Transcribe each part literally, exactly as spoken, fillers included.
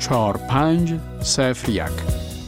چهار پنج صفر یک.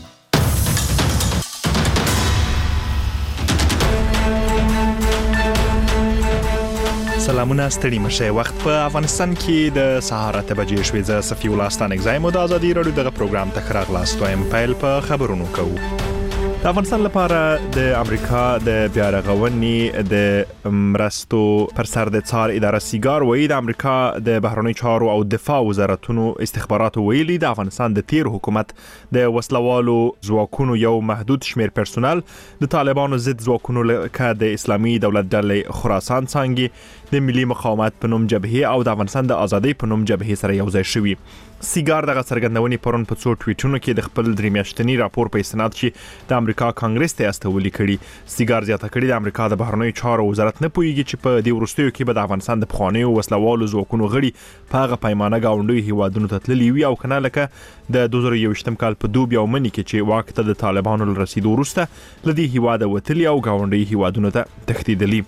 سلامونه ستړي مشه. وخت په افغانستان کې د سهار اته بجې شوې. زه صفي الله ستانک زایم د ازادي رادیو دغه پروګرام ته خراغلاست وایم. پیل په خبرونو کوو. د افغانستان لپاره د امریکا د بیارغونې د مرستو پر سر د څار اداره سیګار وایي د امریکا د بهرنی چارو او دفاع وزارتونو استخباراتو ویلي د افغانستان د تیر حکومت د وسلوالو ځواکونو یو محدود شمیر پرسونل د طالبانو ضد ځواکونو لکه د اسلامي دولت ډلې خراسان څانګې د ملي مقاومت په نوم جبهه او د افغانستان د ازادۍ په نوم جبهه سره یو ځای شوي. سیګار دغه څرګندونې پرون په څو ټویټونو کې د خپل درې میاشتني راپور په استناد چې د امریکا کانګرس ته استولي کړي. سیګار زیاته کړي د امریکا د بهرنیو چارو وزارت نه پوهیږي چې په دې وروستیو کې به د افغانستان د پخوانیو وسلوالو ځواکونو غړي په هغه پیمانه گاونډیو هیوادونو ته تللي وي او کنه لکه د دوه زره یوویشتم کال په دوبي او مني کې چې واک ته د طالبانو له رسیدو وروسته لدی هیواده وتلي او گاونډي هیوادونو ته تښتیدلي.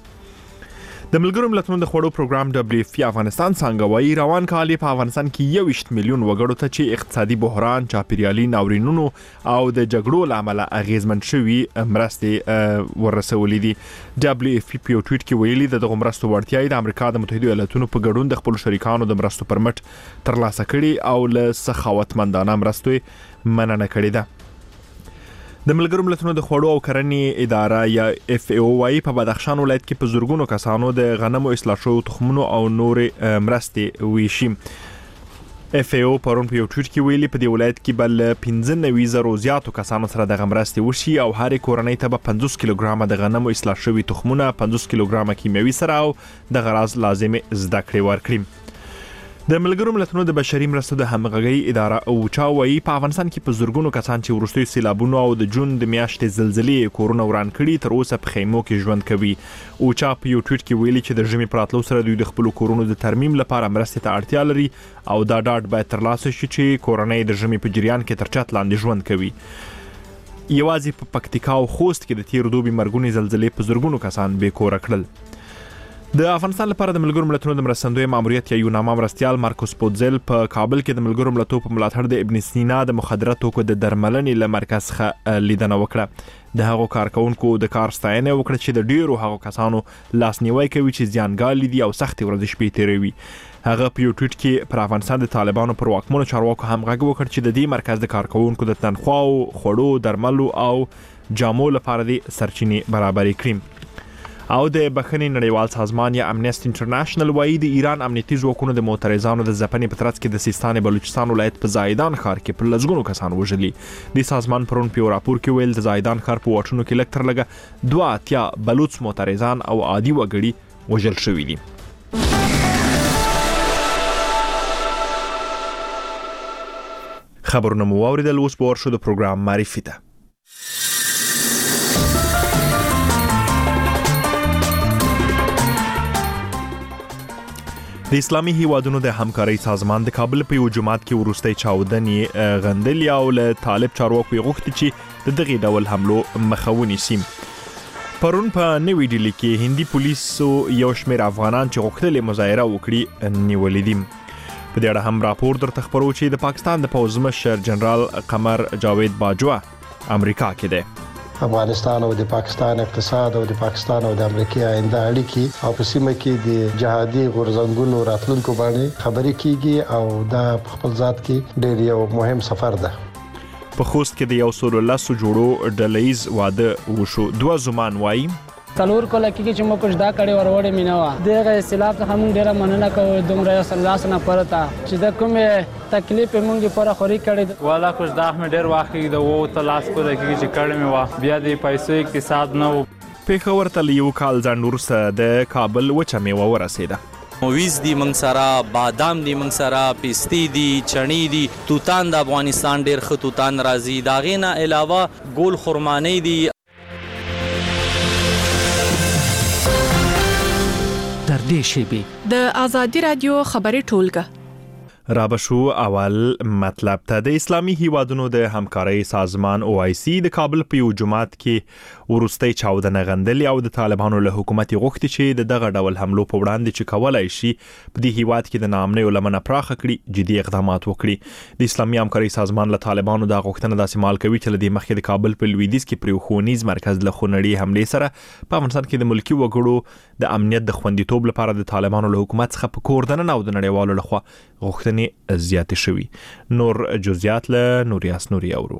د ملګرو ملتونو د خوړو پروګرام دبليو اف پی افغانستان څنګه وایي روان کال په افغانستان کې یوویشت میلیون وګړو ته چې اقتصادي بحران، چاپیریالي ناورینونو او د جګړو لامل اغیزمن شوي مرستې ورسولې دي. دبليو اف پی په ټویټ کې ویلي د دغه مرستو وړتیا د امریکا د متحده ایالاتونو په ګډون د خپل شریکانو د مرستو پرمټ ترلاسه کړي او له سخاوتمندانه مرستو مننه کړې ده. د ملګرو ملتونو د خوړو او کرنې اداره یا اف ای او وايي په بدخشان ولایت کې په زورګونو کسانو د غنمو اصلاح شوو تخمونو او نورې مرستې ویشي. اف ای او پرون په یو ټویټ کې ویلي په دې ولایت کې بل پنځه نوي زره زیاتو کسانو سره د مرستې وشي او هر کورنۍ ته به پنځوس کیلوګرام د غنمو اصلاح شوي تخمونه، پنځوس کیلوګرام کیمیاوي سره او د غراض لازمي زده کړې ورکړي. د ملګرو ملتونو د بشري مرستو د همغږي اداره او چا وایي په افغانستان کې په زورګونو کسان چې وروستي سیلابونو او د جون د میاشتې زلزلې کورونه وران کړي تر اوسه په خیمو کې ژوند کوي. او چا په یو ټویټ کې ویلي چې د ژمي پراتلو سره دوی د خپل کورونو د ترمیم لپاره مرستې ته اړتیا لري او دا ډاډ باید ترلاسه شي چې کورنۍ د ژمي په جریان کې تر چت لاندې ژوند کوي. یوازې په پکتیکا او خوست کې د تیر دوبي مرګونی زلزلې په زورګونو کسان بې کوره کړل. د افغانستان لپاره د ملګرو ملتونو د مرستندوی ماموریت یا یوناما مرستيال مارکوس پوتزل په کابل کې د ملګرو ملتونو په ملاتړ د ابن سینا د مخدره توکو د درملنې له مرکز څخه لیدنه وکړه. د هغو کارکونکو د کار ستاینه وکړه چې د ډیرو هغو کسانو لاسنیوي کوي چې زیانګال دي او سخت ورځ شپې تیروي. هغه په یو ټویټ کې پر افغانستان د طالبانو پر واکمنو چارواکو هم غږ وکړ چې د دې مرکز د کارکونکو د تنخواو، خوړو، درملو او جامو لپاره د سرچینې برابرې کړي. او د بخښنې نړیوال سازمان یا امنیست انټرنیشنل وایي د ایران امنیتي ځواکونو د معترضانو د ځپنې په ترڅ کې د سیستان بلوچستان ولایت په زایدان ښار کې پر لږونو کسان وژلي. د سازمان پرون په راپور کې ویل د زایدان ښار په واټونو کې لږ تر لږه دوه اتیا بلوچ معترضان او عادي وګړي وژل شوي دي. خبرونه مو واوریدل. اوس به ورشو د پروګرام معرفي ته. د اسلامي هیوادونو د همکارۍ سازمان د کابل په یو جماعت کې ورستۍ چاودنې غندلې او له طالب چارواکو غوښتي چې د دغه ډول حملو مخه ونیسي. پرون په نوې ډیلي کې هندي پولیسو یو شمېر افغانان چې غوښتل مظاهره وکړي نیولې دي. په دې اړه هم راپور درته خبرو چې د پاکستان د پوځ مشر جنرال قمر جاوید باجوا امریکا کې دی. افغانستان او د پاکستان اقتصاد او د پاکستان او د امریکا آینده اړیکې او په سیمه کې د جهادي غورځنګونو راتلونکو باندې خبرې کیږي او دا په خپل ذات کې ډېر یو مهم سفر ده. په خوست کې د یو سل لسو جوړو ډلهیز واده وشو. دوه زمان وایي څلور کله کې چې موږ دا کړي وروړې مینوا دغه سیلاب څخه موږ ډیره مننه کوو دومره سلاسه نه پرتا چې د کومه تکلیف موږ پر خوري کړي والا کوم دا مې ډیر واخی د وو تلاس کو د کې چې کړي مې وا بیا د پیسو اقتصاد نه وو. پیښور ته یو کال ځانورسه د کابل وچه میوه ورسېده. مویز دی منګ سره، بادام دی منګ سره، پستی دی، چڼی دی، توتان د افغانستان ډیر ښه توتان راځي. دا غینه علاوه ګول خرمانی دی. در دې شیبې د ازادي رادیو خبري ټولګه رابشو اول مطلب ته د اسلامي هیوادونو د همکارۍ سازمان او آی سی د کابل په یو جماعت کې ورستۍ چاودنه غندلې او د طالبانو له حکومت غوښتي چې د دغه ډول حملو په وړاندې چې کولای شي په دې هیواد کې د ناامنۍ لمنه پراخه کړي جدي اقدامات وکړي. د اسلامي همکارۍ سازمان له طالبانو د غوښتنه داسې مال کوي چې د مخکې د کابل په لویدیځ کې پر خونیز مرکز له خونړي حملې سره په افغانستان کې د ملکی وګړو د امنیت د خوندیتوب لپاره د طالبانو له حکومت څخه په کوردن او د نړیوالو لخوا غوښتنې زیاتې شوي. نور جزئیات له نوریاس نوري اورو.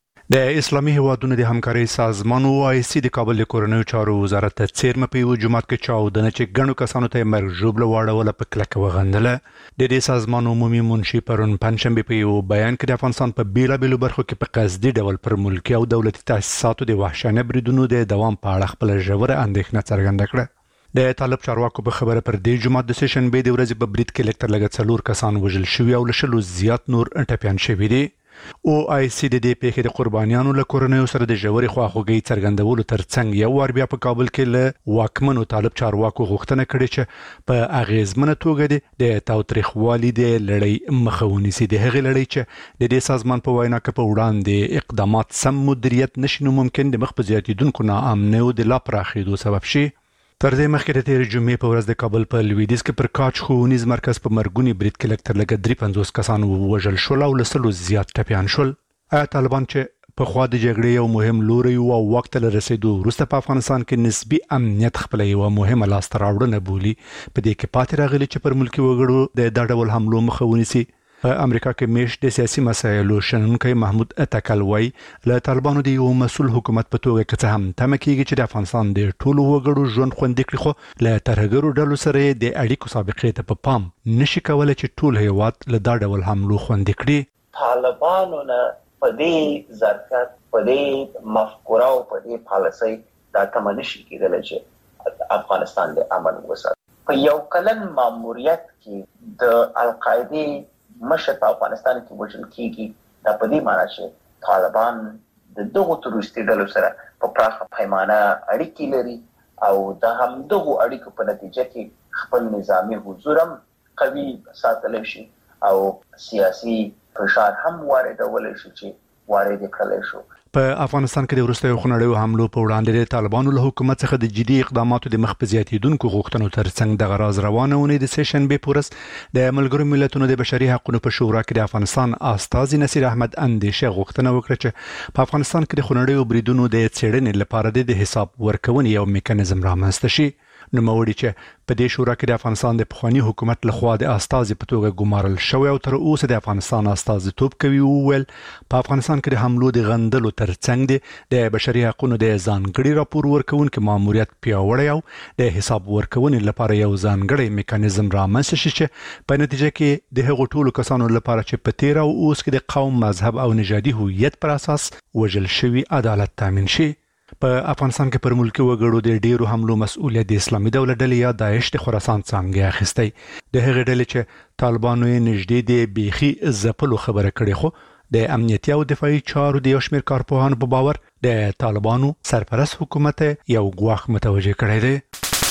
د اسلامي هیوادونو د همکارۍ سازمان او آی سی د کابل کورنیو چارو وزارت ته چیرمه په یو جماعت کې چاودنه چې ګڼو کسانو ته مرګ ژوبله واړوله په کلکه وغندله. د دې سازمان عمومي منشي پرون پنځشنبه په یو بیان کې د افغانستان په بیلابیلو برخو کې په قصدي ډول پر ملکي او دولتي تاسیساتو د وحشیانه بریدونو د دوام په اړه خپل ژوره اندېښنه څرګنده کړه. د طالب چارواکو په خبره پر دې جمعه د سیشن به د ورځې په برید کې لکټر لګ څلور کسان وژل شوي او لشلو زیات نور ټپيان شوي دي. او آی سی د دې پیښې د قربانیانو له کورنیو سره د ژورې خواخوږۍ څرګندولو ترڅنګ یو وار بیا په کابل کې له واکمنو طالب چارواکو غوښتنه کړې چې په اغیزمنه توګه د تاوتریخوالي د لړۍ مخه ونیسي. د هغې لړۍ چې د دې سازمان په وینا کې په وړاندې اقدامات سم مدیریت نشي نو ممکن د مخ په زیاتېدونکو ناامنۍ او د لا پراخېدو سبب شي. تر دې مخکې د تیر جمعې په ورځ د کابل په لویدیځ کې پر کاچ ښوونیز مرکز په مرګوني برید کې لکټر لګ درې پنځوس کسان ووژل شول او لسلو زیات ټپيان شول. آیا طالبان چې په خوا د جګړې یو مهم لوري او وخت له رسیدو وروسته په افغانستان کې نسبی امنیت خپل یو مهمه لاسته راوړنه بولي په دې کې پاتې راغلي چې پر ملکی وګړو د دا ډول حملو مخه ونیسي؟ په امریکا کې میش د سیاسي مسایلو شنونکی محمود اتکل وای له طالبانو د یو مسول حکومت په توګه کې څه هم تمه کیږي چې د افغانستان د ټولو وګړو ژوند خوندي کړي، خو له ترهګرو ډلو سره د اړیکو سابقې ته په پام نشي کولای چې ټول هیواد له دا ډول حملو خوندي کړي. طالبانو نه په دې ظرفیت، په دې مفکوره او په دې پالیسۍ دا تمه نشي کېدلی چې افغانستان د امن وساتي. په یو کلن ماموریت کې د القاعده مشر په افغانستان کې وژل کیږي، دا په دې معنی چې طالبان د دغو تروریستي ډلو سره په پراخه پیمانه اړیکې لري او د همدغو اړیکو په نتیجه کې خپل نظامی حضور هم قوي ساتلی شي او سیاسي فشار هم واردولی شي چې وارد کړلی شو. په افغانستان کې د وروستیو خونړیو حملو په وړاندې د طالبانو له حکومت څخه د جدي اقداماتو د مخ په زیاتېدونکو غوښتنو ترڅنګ د غراز روانه ونې د سیشن به پورس د ملګرو ملتونو د بشري حقوقو په شورا کې د افغانستان استازي نصیر احمد اندیشه غوښتنه وکړه چې په افغانستان کې د خونړیو بریدونو د څېړنې لپاره د حساب ورکونې یو میکانیزم رامنځته شي. نوموړي چې په دې شورا کې د افغانستان د پخوانی حکومت لخوا د استازي په توګه ګمارل شوی او تر اوسه د افغانستان استازیتوب کوي، وویل په افغانستان کې د حملو د غندلو ترڅنګ د بشري حقوقو د ځانګړي راپور ورکونکو ماموریت پیاوړی او د حساب ورکونې لپاره یو ځانګړی میکانیزم رامنځته شي چې په نتیجه کې د هغو ټولو کسانو لپاره چې په تیر او اوس کې د قوم، مذهب او نژادي هویت پر اساس وژل شوي عدالت تامین شي. په افغانستان کې پر ملکی وګړو د ډیرو حملو مسؤلیت د اسلامي دولت ډلې یا داعش د خراسان څنګه اخیستی. د هغې ډلې چې طالبانو یې نږدې د بیخي ځپلو خبره کړې، خو د امنیتي او دفاعي چارو د یو شمېر کارپوهانو په باور د طالبانو سرپرست حکومت یو ګواښ متوجه کړی دی.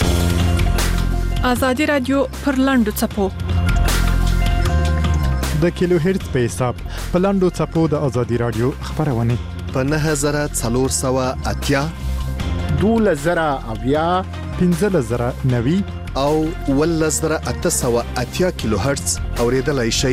ازادي رادیو پر لاندو څپو د کیلو هرتز په حساب په لاندو څپو د ازادي رادیو خبرونه په نه زره څلور سوه اتیا دوله زره اویا پنځه زره نوي او اوله زره اته سوه اتیا کیلو هرتز اوریدلای شئ.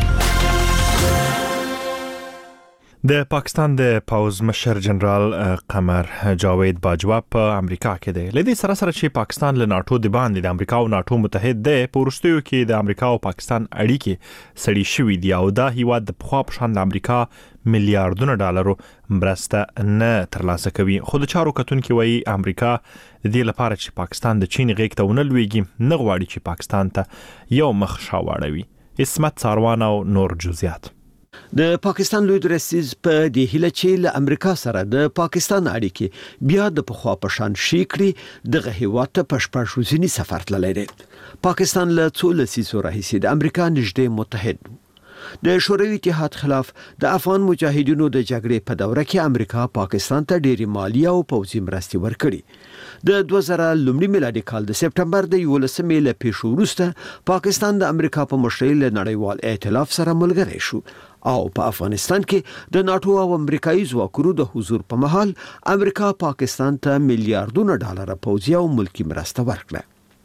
د پاکستان د پوز مشر جنرال قمر جاوید باجوا په امریکا کې دی. لدې سره سره چې پاکستان له ناتو د باندې د امریکا او ناتو متحد دی، په وروستیو کې د امریکا او پاکستان اړیکې سړې شوې دي او دا هیواد د پخوا په شان د امریکا میلیارډونه ډالرو مرسته نه ترلاسه کوي. خو د چارو کتونکي وایي امریکا د دې لپاره چې پاکستان د چین غېږ ته ونه لویږي نه غواړي چې پاکستان ته یو مخ شاواړوي. اسمت ساروان او نور جزئیات. د پاکستان لوی درسیز په دې هیله چې له امریکا سره د پاکستان اړیکې بیا د پخوا په شان شي کړي دغه هیواد ته په شپږ ورځنی سفر تللی دی. پاکستان له څو لسیزو راهیسې د امریکا نږدې متحد د شوروي اتحاد خلاف د افغان مجاهدینو د جګړې په دوره کې امریکا پاکستان ته ډېری مالی او پوځي مرستې ورکړي. د دوه زره لومړي میلادي کال د سپټمبر د یولسمې له پیښو وروسته پاکستان د امریکا په مشرۍ له نړیوال ائتلاف سره ملګری شو او په افغانستان کې د ناتو او امریکایي ځواکونو د حضور په مهال امریکا پاکستان ته میلیارډونه ډالر پوځي او ملکی مرسته ورکړه.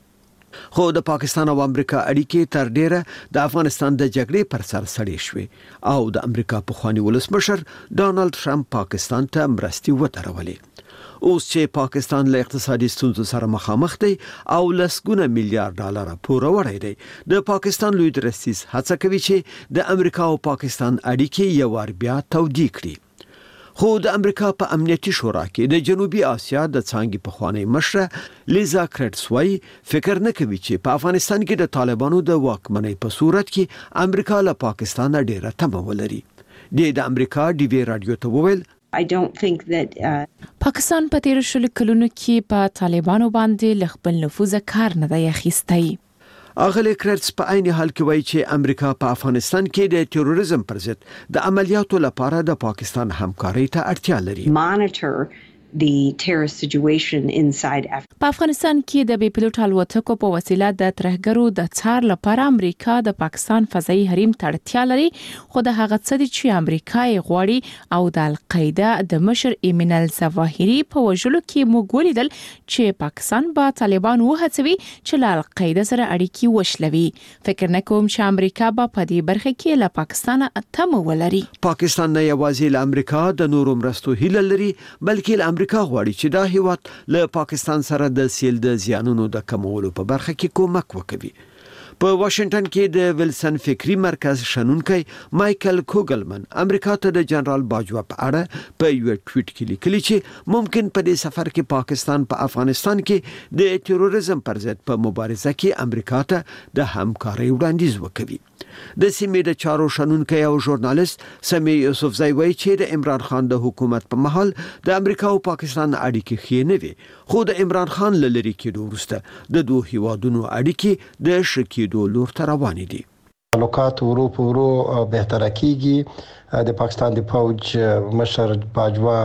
خو د پاکستان او امریکا اړیکې تر ډیره د افغانستان د جګړې پر سر سړې شوې او د امریکا پخوانی ولسمشر ډانلډ ټرمپ پاکستان ته مرستې ودرولې. اوس چې پاکستان له اقتصادي ستونزو سره مخامخ دی او لسګونه میلیارډ ډالر پوره وړی دی، د پاکستان لوی درستیز هڅه کوي چې د امریکا او پاکستان اړیکې یو وار بیا تودې کړي. خو د امریکا په امنیتي شورا کې د جنوبي اسیا د څانګې پخوانی مشره لیزا کرټس وايي فکر نه کوي چې په افغانستان کې د طالبانو د واکمنۍ په صورت کې امریکا له پاکستان ډیره تمه ولري. د امریکا ډي وی رادیو ته وویل I don't think that uh... پاکستان په تیر شلو کلونو کې په طالبانو باندې ل خپل نفوذ کار نه دی اخیستی. اغلی کرټس په عین حال کې وایي چې امریکا په افغانستان کې د تروریزم پر ضد د عملیاتو لپاره د پاکستان همکارۍ ته اړتیا لري. monitor the terrorist situation inside Afghanistan. په افغانستان کې د بي پيلوټ الوتکو په وسیله د ترهګرو د څار لپاره امریکا د پاکستان فضایي حریم ته اړتیا لري، خو د هغه څه چې امریکا یې غواړي او د القاعده د مشر ایمن الظواهري په وژلو کې موږ ولیدل چې پاکستان به طالبان وهڅوي چې له القاعده سره اړیکې وشلوي. فکر نه کوم چې امریکا به په دې برخه کې له پاکستان تمه ولري. پاکستان نه یوازې له امریکا د نورو مرستو هیله لري، بلکې له امریکا غواړي چې دا هیواد له پاکستان سره د سیل د زیانونو د کمولو په برخه کې کومک وکړي. په واشنگټن کې د ویلسن فکری مرکز شنونکي مايكل کوګلمن امریکا ته د جنرال باجوا په اړه په یو ټویټ کې لیکلي چې ممکن په دې سفر کې پاکستان په افغانستان کې د تروریزم پر ضد په مبارزه کې امریکا ته د همکارۍ وړاندیز وکړي. د سیمې د چارو شنونکي او ژورنالیست سمی یوسفزی وایي چې د عمران خان د حکومت په محل د امریکا او پاکستان اړیکې ښې نه وي، خو د عمران خان له لرې کېدو وروسته د دوه هیوادونو اړیکې د ښه کېدو لور ته روانې دي. تعلقات ورو په ورو بهتره کیږي. د پاکستان د فوج مشر باجوا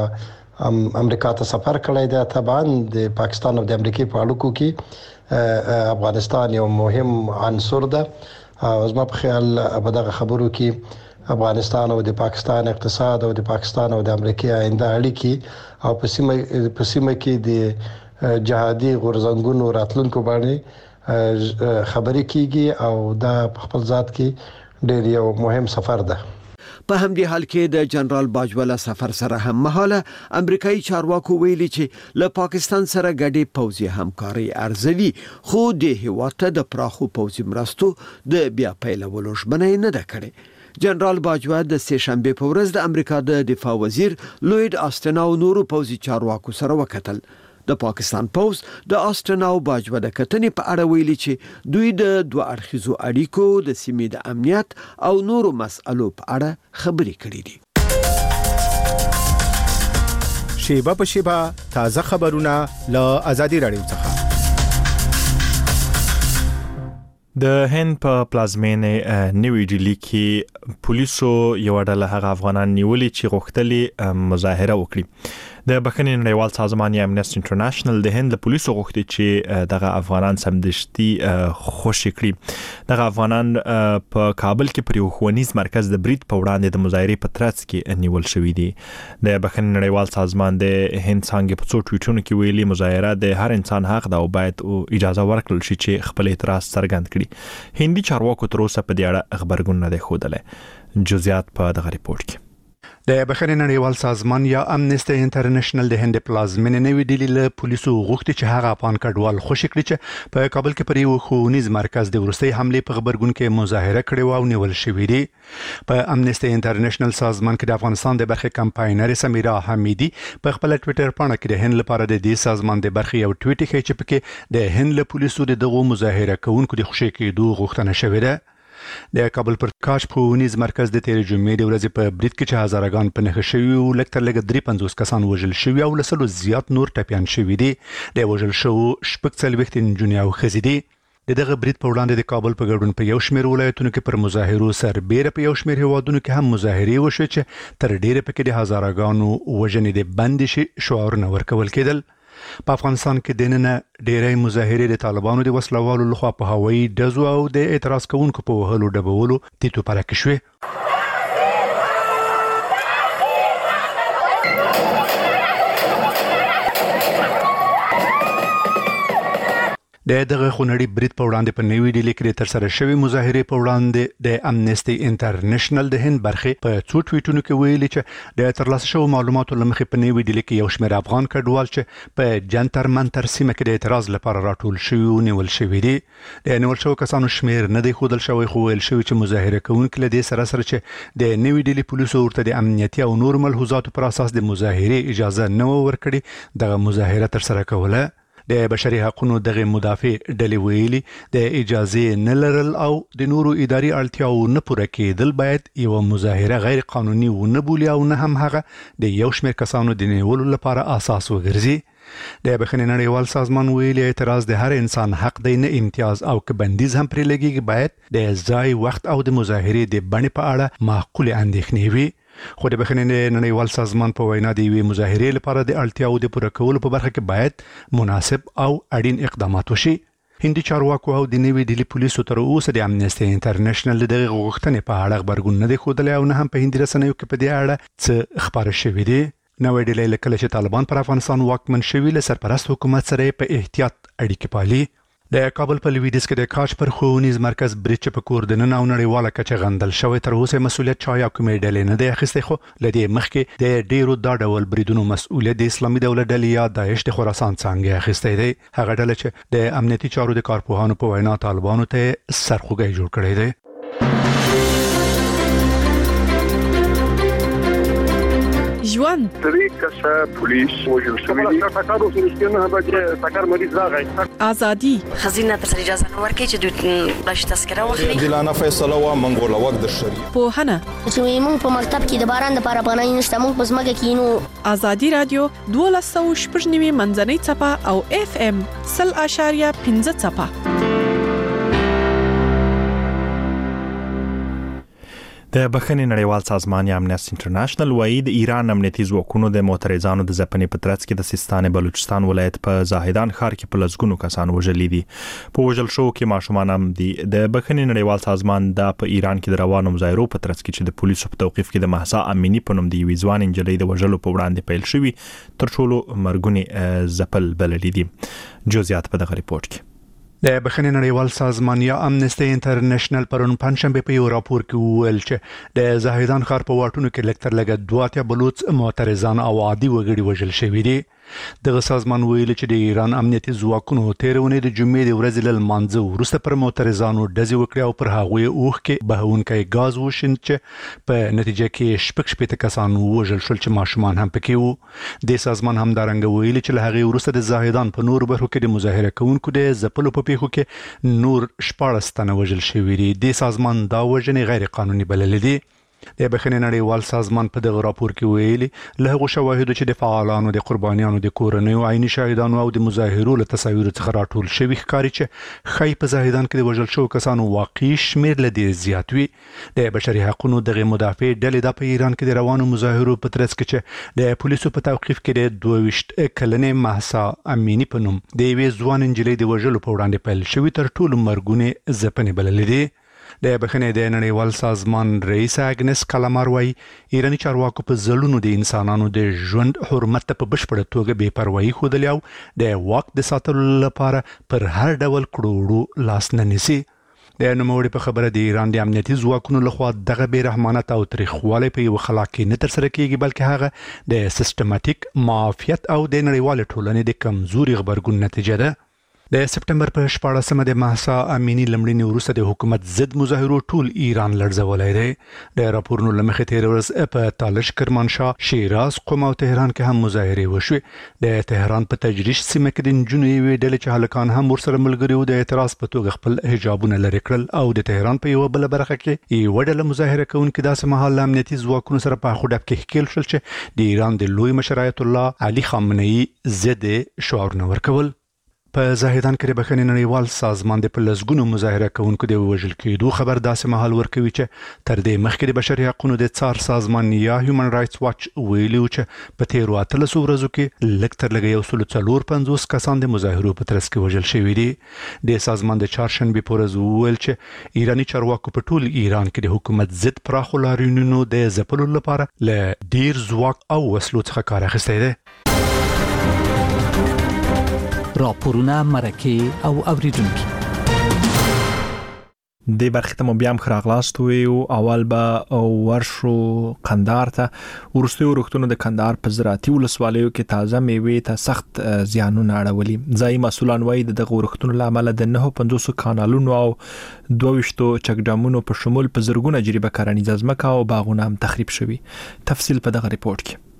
امریکا ته سفر کړی دی. طبعا د پاکستان او د امریکای په اړیکو کې افغانستان یو مهم عنصر ده. زما په خیال په دغه خبرو کې افغانستان او د پاکستان اقتصاد او د پاکستان او د امریکا آینده اړیکې او په سیمه په سیمه کې د جهادي غورځنګونو راتلونکو باندې خبرې کیږي او دا په خپل ذات کې ډېر یو مهم سفر ده. په همدې حال کې د جنرال باجوا سفر سره هم مهاله امریکایي چارواکو ویلي چې له پاکستان سره ګډې پوځي همکاري ارزوي، خو د هیواد ته د پراخو پوځي مرستو د بیا پیلولو ژمنه نه ده کړې. جنرال باجوا د سه شنبه په ورځ د امریکا د دفاع وزیر لوید آستن او نورو پوځي چارواکو سره وکتل. د پاکستان پوز د آستن او باجوا د کتنې په اړه ویلي چې دوی د دوه اړخیزو اړیکو د سیمې د امنیت او نورو مسئلو په اړه خبرې کړې دي. شیبه په شیبه تازه خبرونه له آزادي رادیو څخه. د هند په پلازمینې نیوی ډیلی کې پولیسو یو ډله هغه افغانان نیولي چې غوښتلي مظاهره وکړي. د بخښنې نړیوال سازمان یا امنیسټي انټرنیشنل د هند له پولیسو غوښتي چې دغه افغانان سمدستي خوشي کړي. دغه افغانان په کابل کې پر یو ښوونیز مرکز د برید په وړاندې د مظاهرې په ترڅ کې نیول شوی دي. د بخښنې نړیوال سازمان د هند څنګه په څو ټویټونو کې ویلي مظاهره د هر انسان حق ده او باید اجازه ورکړل شي چې خپل اعتراض څرګند کړي. هندي چارواکو تر اوسه په دې اړه خبرګون نه دی ښودلی. جزئیات په دغه ریپورت کې. د بخښنې نړیوال سازمان یا امنیسټي انټرنیشنل د هند پلازمینې نیوی ډیلی له پولیسو غوښتي چې هغه افغان کډوال خوشي کړي چې په کابل کې پر یو ښوونیز مرکز د ورستۍ حمله په خبرګون کې مظاهره کړې او نیول شوې دي. په امنیسټي انټرنیشنل سازمان کې د افغانستان د برخې کمپاینر سمیرا حمیدی په خپل ټوئیټر پاڼه کې د هند لپاره د دې سازمان د برخې یو ټویټ کې چې پکې د هند له پولیسو د دغه مظاهره کوونکو د خوشي کېدو غوښتنه شوې ده. د کابل پر کاش په ونیز مرکز د تیر جمعې د ورځې په برید کې چې هزارګان په نخښه شوي او لکتر لګ درې پنځوس کسان وژل شوي او لسلو زیات نور ټپيان شوي دي. د وژل شو شپږ څلوېښت نجونې او ښځې دي. د دغه برید په وړاندې د کابل په ګډون په یو شمېر ولایتونو کې پر مظاهرو سربېره په یو شمېر هیوادونو کې هم مظاهرې وشوې چې تر ډېره پکې د هزارهګانو وژنې د بندې شي شعارونه ورکول کېدل. په افغانستان کې دننه ډېرې مظاهرې د طالبانو د وسلوالو لخوا په هوایي ډزو او د اعتراض کوونکو په وهلو ډبولو تیتو پرکې شوې. د دغه خونړي برید په وړاندې په نوې ډیلي کې تر سره شوی مظاهرې په وړاندې د امنيستي انټرنیشنل د هند برخې په څو ټویټونو کې ویلي چې د ترلاسه شوی معلوماتو لمخې په نوې ډیلي کې یو شمېر افغان کډوال چې په جنتر منتر سیمه کې د اعتراض لپاره راټول شوی او نیول شوی دي. د نیول شوی کسانو شمېر نه دی ښودل شوی، خو ویل شوی چې مظاهره کوونکي له دې سره سره چې د نوې ډیلي پولیسو ورته د امنیتي او نور ملحوظاتو پر اساس د مظاهرې اجازه نه ورکړي دغه مظاهره تر سره کوله. د بشري حقوقو دغه مدافع ډلې ویلي د اجازه نه لرل او د نورو اداري اړتیاو نه پوره کېدل باید یو مظاهره غیر قانوني ونه بولي او نه هم هغه د یو شمېر کسانو د نیولو لپاره اساس وګرځي. د بخښنې نړیوال سازمان ویلي اعتراض د هر انسان حق دی، نه امتیاز او که بندیز هم پرې لګیږي. باید د ځای، وخت او د مظاهرې د بڼې په اړه معقول اندېښنې وي. خو د بخښنې نړیوال سازمان په وینا د یوې مظاهرې لپاره د اړتیاو د پوره کولو په برخه کې باید مناسب او اړین اقدامات وشي. هندي چارواکو او د نوې ډیلي پولیسو تر اوسه د امنيستي انټرنیشنل دغه غوښتنې په اړه خبرګون نه دی ښودلی او نه هم په هندي رسنیو کې په دې اړه څه خبره شوې دي. نوې ډیلي له کله چې طالبان پر افغانستان واکمن شوي له سرپرست حکومت سره په احتیاط اړیکې پالي. د کابل په لویدیځ کې د کاچ پر ښوونیز مرکز برج په کور د نن او نړیواله کچه غندل شوی تر اوسه مسؤلیت چا یا کومې ډلې نه دی اخیستی، خو له دې مخکې د ډیرو دا ډول بریدونو مسؤلیت د اسلامي دولت ډلې یا داعش د خراسان څانګې اخیستی دی. هغه ډله چې د امنیتي چارو د کارپوهانو په وینا طالبانو ته سرخوږی جوړ کړی دی. ژوند درې کسه پولیس وژل شوي دي. ټکر وسو نه به ټکر مریض راغی. ازادي خزینه تر اجازه نه ورکړي چې دوی بلش تذکره واخلي. دلانه فیصله وا منګول وخت د شری په هنه چې موږ په مکتب کې د باران لپاره پناه نشته، موږ په ځمکه کې نو. ازادي رادیو دولس سوه شپږ نوي منځنۍ څپه او اف ام صفر اشاریه پنځه څپه. د بخښنې نړیوال سازمان یا امنیستي انټرنیشنل وايي د ایران امنیتي ځواکونو د معترضانو د ځپنې په ترڅ کې د سیستان بلوچستان ولایت په زاهدان ښار کې په لسګونو کسان وژلي دي. په وژل شو کې ماشومان هم دي. د بخښنې نړیوال سازمان دا په ایران کې د روانو مظاهرو په ترڅ کې چې د پولیسو په توقیف کې د مهسا امینی په نوم د یوې ځوان نجلۍ د وژلو په وړاندې پیل شوی تر ټولو مرګونی ځپل بللي دي. جزئیات په دغه ریپورت کې. د بخښنې نړیوال سازمان یا امنيستي انټرنیشنل پرون پنځشنبه په یو راپور کې ویل چې د زاهدان ښار په واټونو کې لکتر لګ دوه بلوچ معترضان او عادي وګړي وژل شوي دي. دغه سازمان ویل چې د ایران امنیتي ځواکونو تیرونه د جمعې د ورځې له مانځه وروسته پر معترضانو ډزې وکړې او پر هغوی اوښ کې بهونکی غاز وشیند چې په نتیجه کې شپږ شپېته کسان وژل شول چې ماشومان هم پکې وو. د سازمان همدارنګه ویل چې له هغې وروسته د زاهدان په نورو برخو کې د مظاهره کوونکو د ځپلو په پیښو کې نور شپاړس تنه وژل شوي دي. د سازمان دا وژنې غیر قانوني بللې دي. د بخښنې نړیوال سازمان په دغه راپور کې ویلي له هغو شواهدو چې د فعالانو د قربانیانو د کورنیو عیني شاهدانو او د مظاهرو له تصاویرو څخه راټول شوي ښکاري چې ښایي په زاهدان کې د وژل شوو کسانو واقعي شمېر له دې زیات وي. د بشري حقوقو دغه مدافع ډلې دا په ایران کې د روانو مظاهرو په ترڅ کې چې د پولیسو په توقیف کې د دوه ویشت کلنې مهسا امینی په نوم د یوې ځوان نجلۍ د وژلو په وړاندې پیل شوي تر ټولو مرګونې ځپنې بللې دي. د بخښنې د نړیوال سازمان رئیس اګنس کلامار وايي ایرانی چارواکو په ځلونو د انسانانو د ژوند حرمت ته په بشپړه توګه بې پروايي ښودلې او د واک د ساتلو لپاره پر هر ډول کړوړو لاس نه نیسي. د نوموړي په خبره د ایران د امنیتي ځواکونو لخوا دغه بې رحمانه او تاریخوالی په یو خلا کې نه ترسره کیږي، بلکې هغه د سیستماتیک معافیت او د نړیوال ټولنې د کمزوري غبرګون نتیجه ده. د سپټمبر په شپاړسمه د مهسا امینی لمړني وروسته د حکومت ضد مظاهرو ټول ایران لړزولی دی. د راپورونو له مخې تېره ورځ په تالش، کرمانشاه، شیراز، قم او تهران کې هم مظاهرې وشوې. د تهران په تجریش سیمه کې د نجونو یوې ډلې چې هلکان هم ورسره ملګري وو د اعتراض په توګه خپل حجابونه لرې کړل او د تهران په یوه بله برخه کې یوه ډله مظاهره کوونکي داسې مهال له امنیتي ځواکونو سره په اخو ډب کې ښکېل شول چې د ایران د لوی مشر آیت الله علي خامنه‌ای ضد شعارونه ورکول. په زاهدان کې د بخښنې نړیوال سازمان د پلسګونو مظاهره کوونکو د وژل کېدو خبر داسې مهال ورکوي چې تر دې مخکې د بشري حقوقو د څار سازمان یا هیومن رائټس واچ ویلي چې په تیرو اتلسو ورځو کې لږ تر لږه یو سل څلور پنځوس کسان د مظاهرو په ترڅ کې وژل شوي دي. د سازمان د چهارشنبې په ورځ وویل چې ایراني چارواکو په ټول ایران کې د حکومت ضد پراخو لاریونونو د ځپلو لپاره له ډیر ځواک او وسلو څخه کار اخیستی دی. راپورونه مرکه او اوریدونکي د برخه ته بیا هم خراغلاست ویو. اول به ورشو قندار ته ورستي ورختونو د قندار په زراعتي ولسوالیو کې تازه میوې ته سخت زیانونه اړولي. ځای مسولان وایي د دغه ورختونو لامل د نه پنځوس کانالونو او دوه چک ډامونو په شمول په زرګونه جریبه کرنیزه ځمکه او باغونه هم تخریب شوي. تفصیل په دغه ریپورت کې.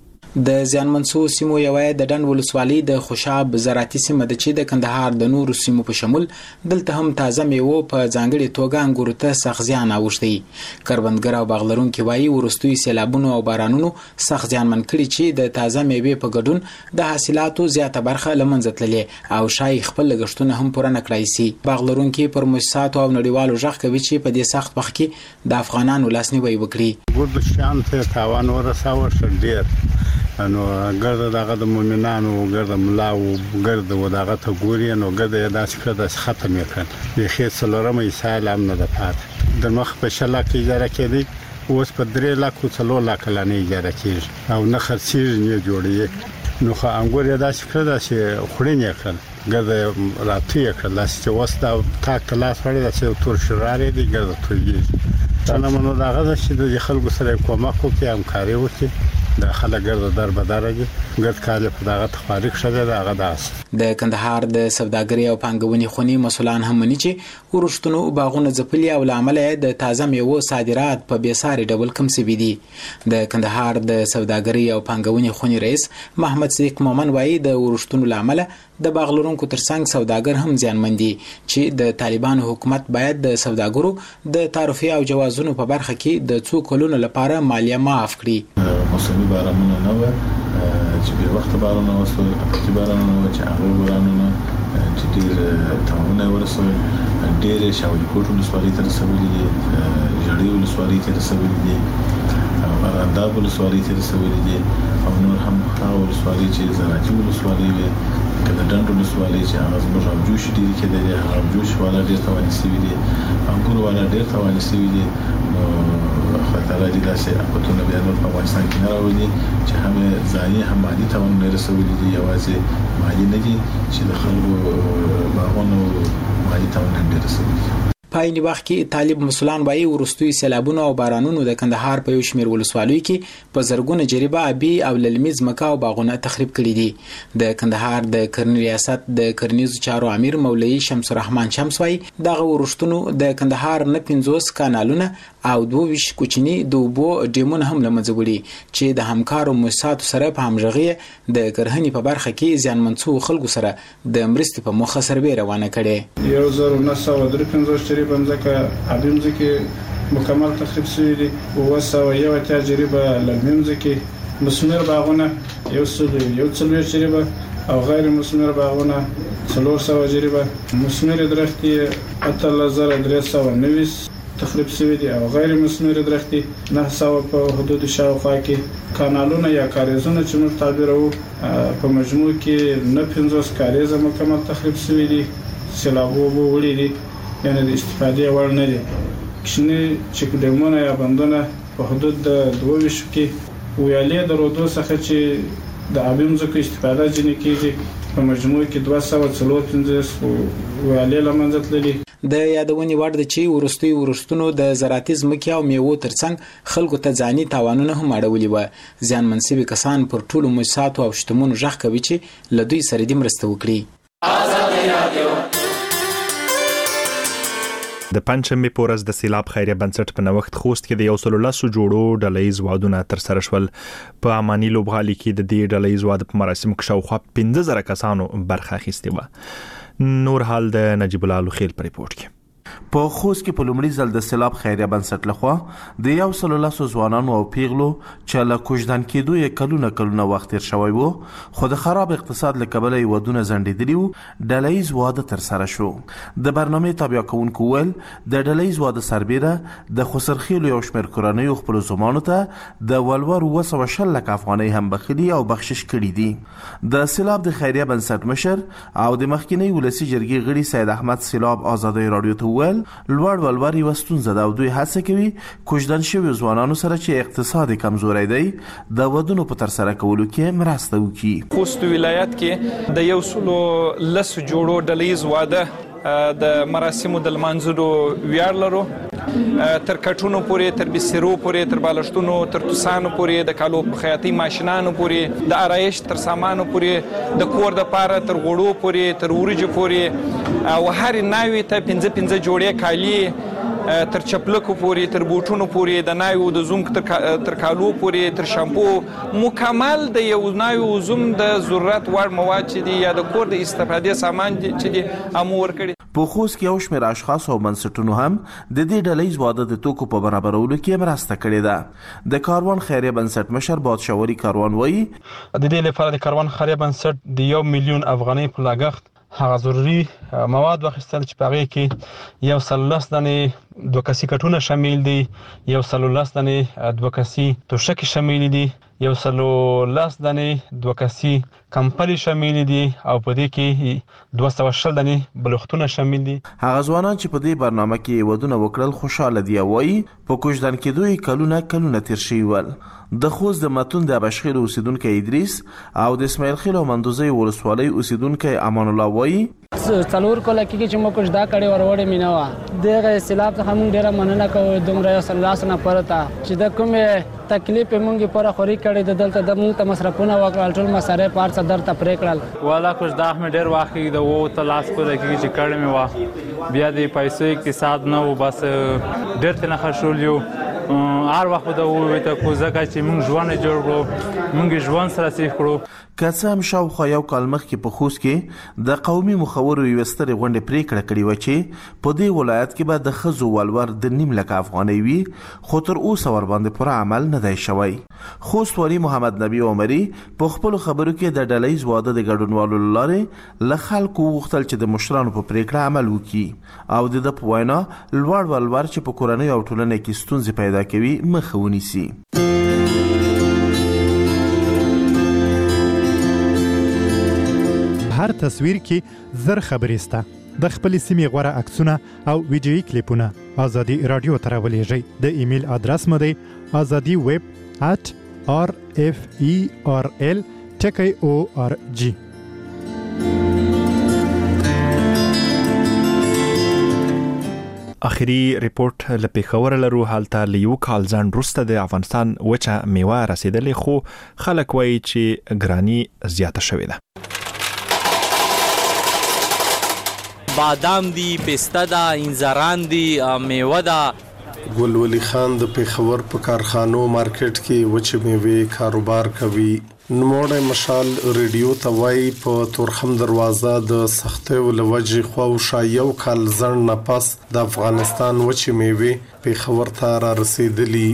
د زیانمنسو سیمو یوه د ډن ولسوالۍ د خوشاب زراعتي سیمه د چې د کندهار د نورو سیمو په شمول دلته هم تازه میوه په ځانګړي توګه انګورو ته سخت زیان اوښتی. کروندګر او باغلرونکي وایي وروستي سیلابونو او بارانونو سخت زیانمن کړي چې د تازه میوې په ګډون د حاصلاتو زیاته برخه له منځه تللې او شای خپل لګښتونه هم پوره نه کړای شي. باغلرونکي پر مؤسساتو او نړیوالو ژغ کوي چې په دې سخت وخت کې د افغانانو لاسنیوي وکړي. ګورد شان ته تاوان ورساوه شر ډیر نو ګرد دغه د مؤمنانو ګرد ملاو ګرد وداغه ته ګوري نو ګرد داسې کړه د ختم یې د خیر سلورم ایسال هم نه د پات د مخ په شلا کې اجاره کړي اوس په درې لاک او څلور لاک لانه اجاره کړي او نه خرڅیږي نه جوړي نو خو انګور یې داسې کړه چې خورینه کړ ګرد راتی کړه لاس چې وستا تا کلاس وړي چې تور شرارې دی ګرد توګي څنګه منو دغه چې د خلکو سره کومک کوي همکاري وکړي د خلګر د در بدارږي ګټ کال په دغه تخارق شوه دغه داس. د کندهار د سوداګرۍ او پانګونې خونی مسولان هم مني چې ورښتونو باغونه ځپلي او لامل د تازه میوه صادرات په بیساري ډول کم سوي دي. د کندهار د سوداګرۍ او پانګونې خونی رئیس محمد صدیق مومن وایي د ورښتونو لامل د باغلرونکو ترڅنګ سوداګر هم زیانمن دي چې د طالبانو حکومت باید د سوداګرو د تعرفې او جوازونو په برخه کې د څو کلونو لپاره مالیه معاف کړي. موسمي بارانونه نه و چې په وخت بارانونه وسو په بارانونه چې هغه بارانونه چې ډېر تمامونه ورسول ډېر شاولي کوټ ولسوالۍ ته رسولي دي جړې ولسوالۍ ته رسولي دي انداب ولسوالۍ ته رسولي دي او نور هم هغه ولسوالۍ چې زراعتي ولسوالۍ وي کله ډنډ ولسوالۍ چې هغه زموږ هم جوش دي کې د هغه جوش والا ډېر توانې سوي دي انګور والا ډېر توانې سوي دي خطر دي داسې اپتونه بیا نور په افغانستان کې نه راوړي چې هم ځاني هم مالي توان نه رسولي دي یوازې مالي نه دي چې د خلکو باغونو مالي توان نه رسولي. په این وخت کې طالب مسولان وایي ورستوي سیلابونو او بارانونو د کندهار په یو شمېر ولسوالیو کې په زرګونه جریبه ابي او للمي ځمکه او باغونه تخریب کړي دي. د کندهار د کرنی ریاست د کرنیزو چارو امیر مولوي شمس الرحمن شمس وایي دغه ورښتونو د کندهار نه پنځوس کانالونه او دوه ویش کوچني د اوبو ډیمونه هم لمنځه وړي چې د همکارو مؤسساتو سره په همغږي د کرهنې په برخه کې زیانمنڅو خلکو سره د مرستې په موخه سروې روانه کړي. یو زر نه سوه درې پنځوس جریبه ځمکه ابي ځمکې مکمل تخریب شوي دي اووه سوه یو اتیا جریبه للمي ځمکې مثمر باغونه یو سل یو څلوېښت جریبه او غیر مثمر باغونه څلور سوه جریبه مثمر درختې اتلس زره درې سوه نوي تخریب شوي دي او غیر مثمر درختې نه سوه په حدود شاوخوا کې کانالونه یا کاریزونه چې موږ تعبیروو په مجموع کې نه پنځوس کاریزه مکمل تخریب شوي دي سیلابو اوبه وړي دي یعنی د استفادې وړ نه دي. کوچني چک ډیمونه یا بندونه په حدود د دوه ویشتو کې ویالې د رودو څخه چې د آبي ځمکو استفاده ځینې کېږي په مجموع کې دوه سوه څلور پنځوس ویالې له منځه تللي. د یادونې وړ ده چې وروستي ورښتونو د زراعتي ځمکې او میوو ترڅنګ خلکو ته ځاني تاوانونه هم اړولي وه. زیانمن سوي کسان پر ټولو مؤسساتو او شتمنو غږ کوي چې له دوی سره دې مرسته وکړي. د پنځمې پورز د سیلاب خیریه بنسټ په نوښت خوست کې د یو سل لسو جوړو ډلهیز وادونه تر سره شول. په اماني لوبغالي کې د دې ډلهیز واده په مراسمو کې شاوخوا پنځه زره کسانو برخه اخیستې وه. نور حال د نجیب الله لوخیل په ریپورت کې. په خوست کې په لومړي ځل د سیلاب خیریه بنسټ لخوا د یو سل لسو ځوانانو او پیغلو چې له کوژدن کېدو یې کلونه کلونه وخت تیر شوی وو خو د خراب اقتصاد له کبله یې ودونه ځنډېدلي وو ډله ییز واده ترسره شو. د برنامې تابع کوونکو ویل د ډله ییز واده سربیره د خسرخیلو یو شمېر کورنیو خپلو زمانو ته د ولور اوه سوه شل لک افغانۍ هم بخښلي او بخشش کړي دي. د سیلاب د خیریه بنسټ مشر او د مخکینی ولسي جرګې غړي سید احمد سیلاب آزادۍ راډیو ته وویل لوړ ولور یوه ستونزه ده او دوی هڅه کوي کوژدن شویو ځوانانو سره چې اقتصاد کمزوری دی د ودونو په ترسره کولو کې مرسته وکړي. خوست ولایت کې د یو سلو لسو جوړو ډله ییز واده د مراسمو د لمانځلو ویاړ لرو. تر کټونو پورې، تر بسترو پورې، تر بالښتونو، تر توسانو پورې، د کالو خیاطۍ ماشینانو پورې، د آرایش تر سامانو پورې، د کور د پاره تر غوړو پورې، تر وریجو پورې او هر ناوې ته پنځه پنځه جوړې کالي، تر چپلکو پورې، تر بوټونو پورې، د ناوې د زوم تر کالو پورې، تر شامپو، مکمل د یو ناوې زوم د ضرورت وړ مواد چې دي یا د کور د استفادې سامان چې دي امو ورکړي. په خوست کې یو شمېر اشخاص او بنسټونو هم د دې ډله ییز واده د توکو په برابرولو کې مرسته کړې ده. د کاروان خیریه بنسټ مشر بادشاوري کاروان وایي د دې لپاره د کاروان خیریه بنسټ د یو میلیون افغانۍ په لګښت هغه ضروري مواد واخیستل چې په هغې کې یو سل لس دانې دوه کسي کټونه شامل دي، یو سل لس دانې دوه کسي توشکې شامل دي، یو سل لس دانې دوه کسي کمپلې شامل دي او په دې کې دوه سوه شل دانې بلوختونه شامل دي. هغه ځوانان چې په دې برنامه کې ودونه وکړل خوشاله دي او وایي په کوژدن کېدو یې کلونه کلونه تیر شوي ول. د خوست د متون د ابشخیل اوسیدونکی ادریس او د اسماعیل خیل او مندوزی ولسوالۍ اوسیدونکی امان الله وایي څلور کله کې چې موږ دا کړي وروړې مینه وا دغه سیلاب څخه موږ ډیره مننه کوو دومره یو سل لاس نه پرته چې د کومې تکلیف موږ پر خوري کړي د دلته د موږ ته مصرفونه وکړل ټول مصارف پارڅ درته پرې کړل والا کوم دا مې ډیر واخی د وو تلاس کو د کې چې کړم وا بیا د پیسو اقتصاد نه و بس ډیر تنه خښول یو هر وخت د وو ته کو زکه چې موږ ژوند جوړ کړو موږ ژوند سره سیخ کړو. که څه هم شاوخوا یو کال مخکې په خوست کې د قومي مخورو یوې سترې غونډې پرېکړه کړې وه چې په دې ولایت کې به د ښځو ولور د نیم لک افغانۍ وي خو تر اوسه ورباندې پوره عمل نه دی شوی. خوست والي محمد نبي عمري په خپلو خبرو کې د ډله ییز واده د ګډونوالو له لارې له خلکو وغوښتل چې د مشرانو په پرېکړه عمل وکړي او د ده په وینا لوړ ولور چې په کورنیو او ټولنه کې ستونزې پیدا کوي مخه ونیسي. هر تصویر کې زر خبرې سته. د خپل سیمې غوړه عکسونه او ویډیويي کلیپونه ازادي رادیو ته راولېږئ. د ایمیل ادرس مو دی azadi web at r f e r l ټکی او ار جی. اخري ریپورت له پیښور لرو. حالته له یو کال ځان وروسته د افغانستان وچه میوه رسیدلې خو خلک وایي چې ګراني زیاته شوې ده. بادام دی، پسته دا، انځران دی، میوه دا. ګل ولی خان د پیښور په کارخانو مارکیټ کې وچه میوه کاروبار کوي. نوموړی مشال ریډیو ته وایي په تورخم دروازه د سختیو له وجې خواوشا یو کال ځنډ نه پس د افغانستان وچې میوې پیښور ته را رسېدلي.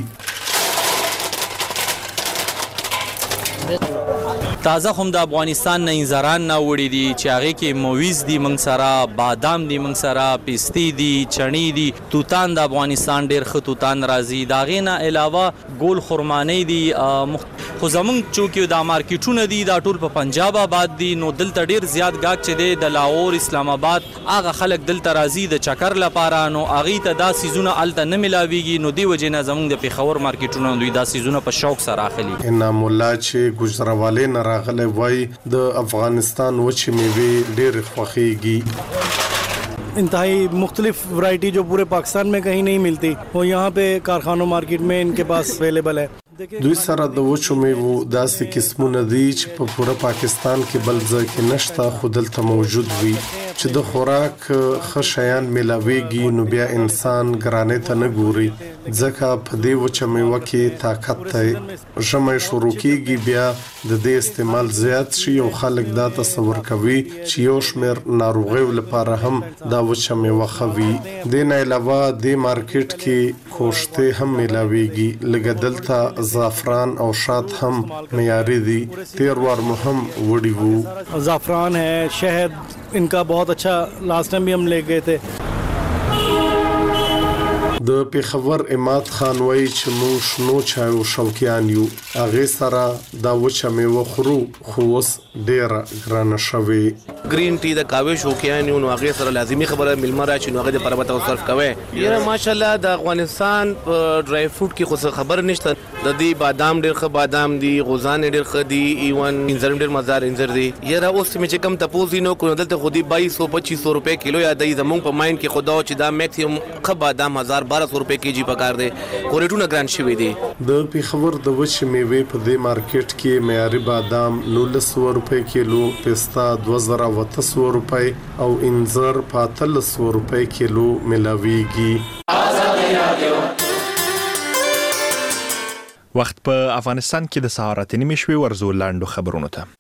تازه هم د افغانستان نه انځران نه وړي دي چې هغې کې مویز دي موږ سره، بادام دي موږ سره، پستې دي، چڼې دي، توتان د افغانستان ډېر ښه توتان راځي. د هغې نه علاوه ګول خرمانۍ دي. خو زموږ چونکې دا مارکیټونه دي دا ټول په پنجاب آباد دي نو دلته ډېر زیات ګاګ چې دی د لاهور، اسلام آباد هغه خلک دلته راځي د چکر لپاره نو هغې ته دا سیزونه هلته نه میلاویږي نو دې وجې نه زموږ د پیښور مارکیټونه دوی دا سیزونه په شوق سره اخلي. انعام الله چې ګجرالوالې نه راغلی وایي د افغانستان وچې میوې ډېرې خوښېږي. इंतहाई मुख्तलिफ वैरायटी जो पूरे पाकिस्तान में कहीं नहीं मिलती वो यहाँ पे कारखानों मार्केट में इनके पास अवेलेबल है. دوی سره د وچو میوو داسې قسمونه دي چې په پوره پاکستان کې بل ځای کې نشته خو دلته موجود وي چې د خوراک ښه شیان ملاويږي نو بیا انسان ګرانې ته نه ګوري ځکه په دې وچه میوه کې طاقت دی ژمی شروع کیږي بیا د دې استعمال زیات شي او خلک دا تصور کوي چې یو شمېر ناروغیو لپاره هم دا وچه میوه ښه وي دې نه علاوه دې مارکیټ کې کوشتې هم ملاويږي لکه دلته زعفران او شات هم معیاري دي تیر وار مو هم وړي وو زعفران है शहद इनका बहुत अच्छा लास्ट टाइम भी हम ले गए थे د پیښور اماد خان وایي چې موږ شنو چایو شوقیان یو هغه سره دا وچه میوه خورو خو اوس ډیره ګرانه شوې گرین ټي د کاوه شوقیان یو نو هغه سره لازمي خبره ملمه راشي نو هغه د پربته صرف کوي یره ماشاءالله د افغانستان ډرای فروټ کې خو خبر نشته د دې بادام ډیر ښه بادام دي غوزان ډیر ښه دي ایون انځر ډیر مزار انځر دي یره اوس چې کم تپوزي نو کو دلته خو دي بایس سو پچیس سو روپے کیلو یا د زمون په ماین کې خدا چې دا میکسیمم ښه بادام هزار بارہ سو روپے کیجی پکار دي کوریټونه ګران شوی دي د پیښور د وچې میوه په دې مارکیټ کې معیاري بادام نولس سو روپے کیلو پستا دوه زره وته سو روپے او انځر په اتلس سو روپے کیلو ملاويږي آزادي رادیو وخت په افغانستان کې د سهارت نیمه شوي ورزو لاندو خبرونو ته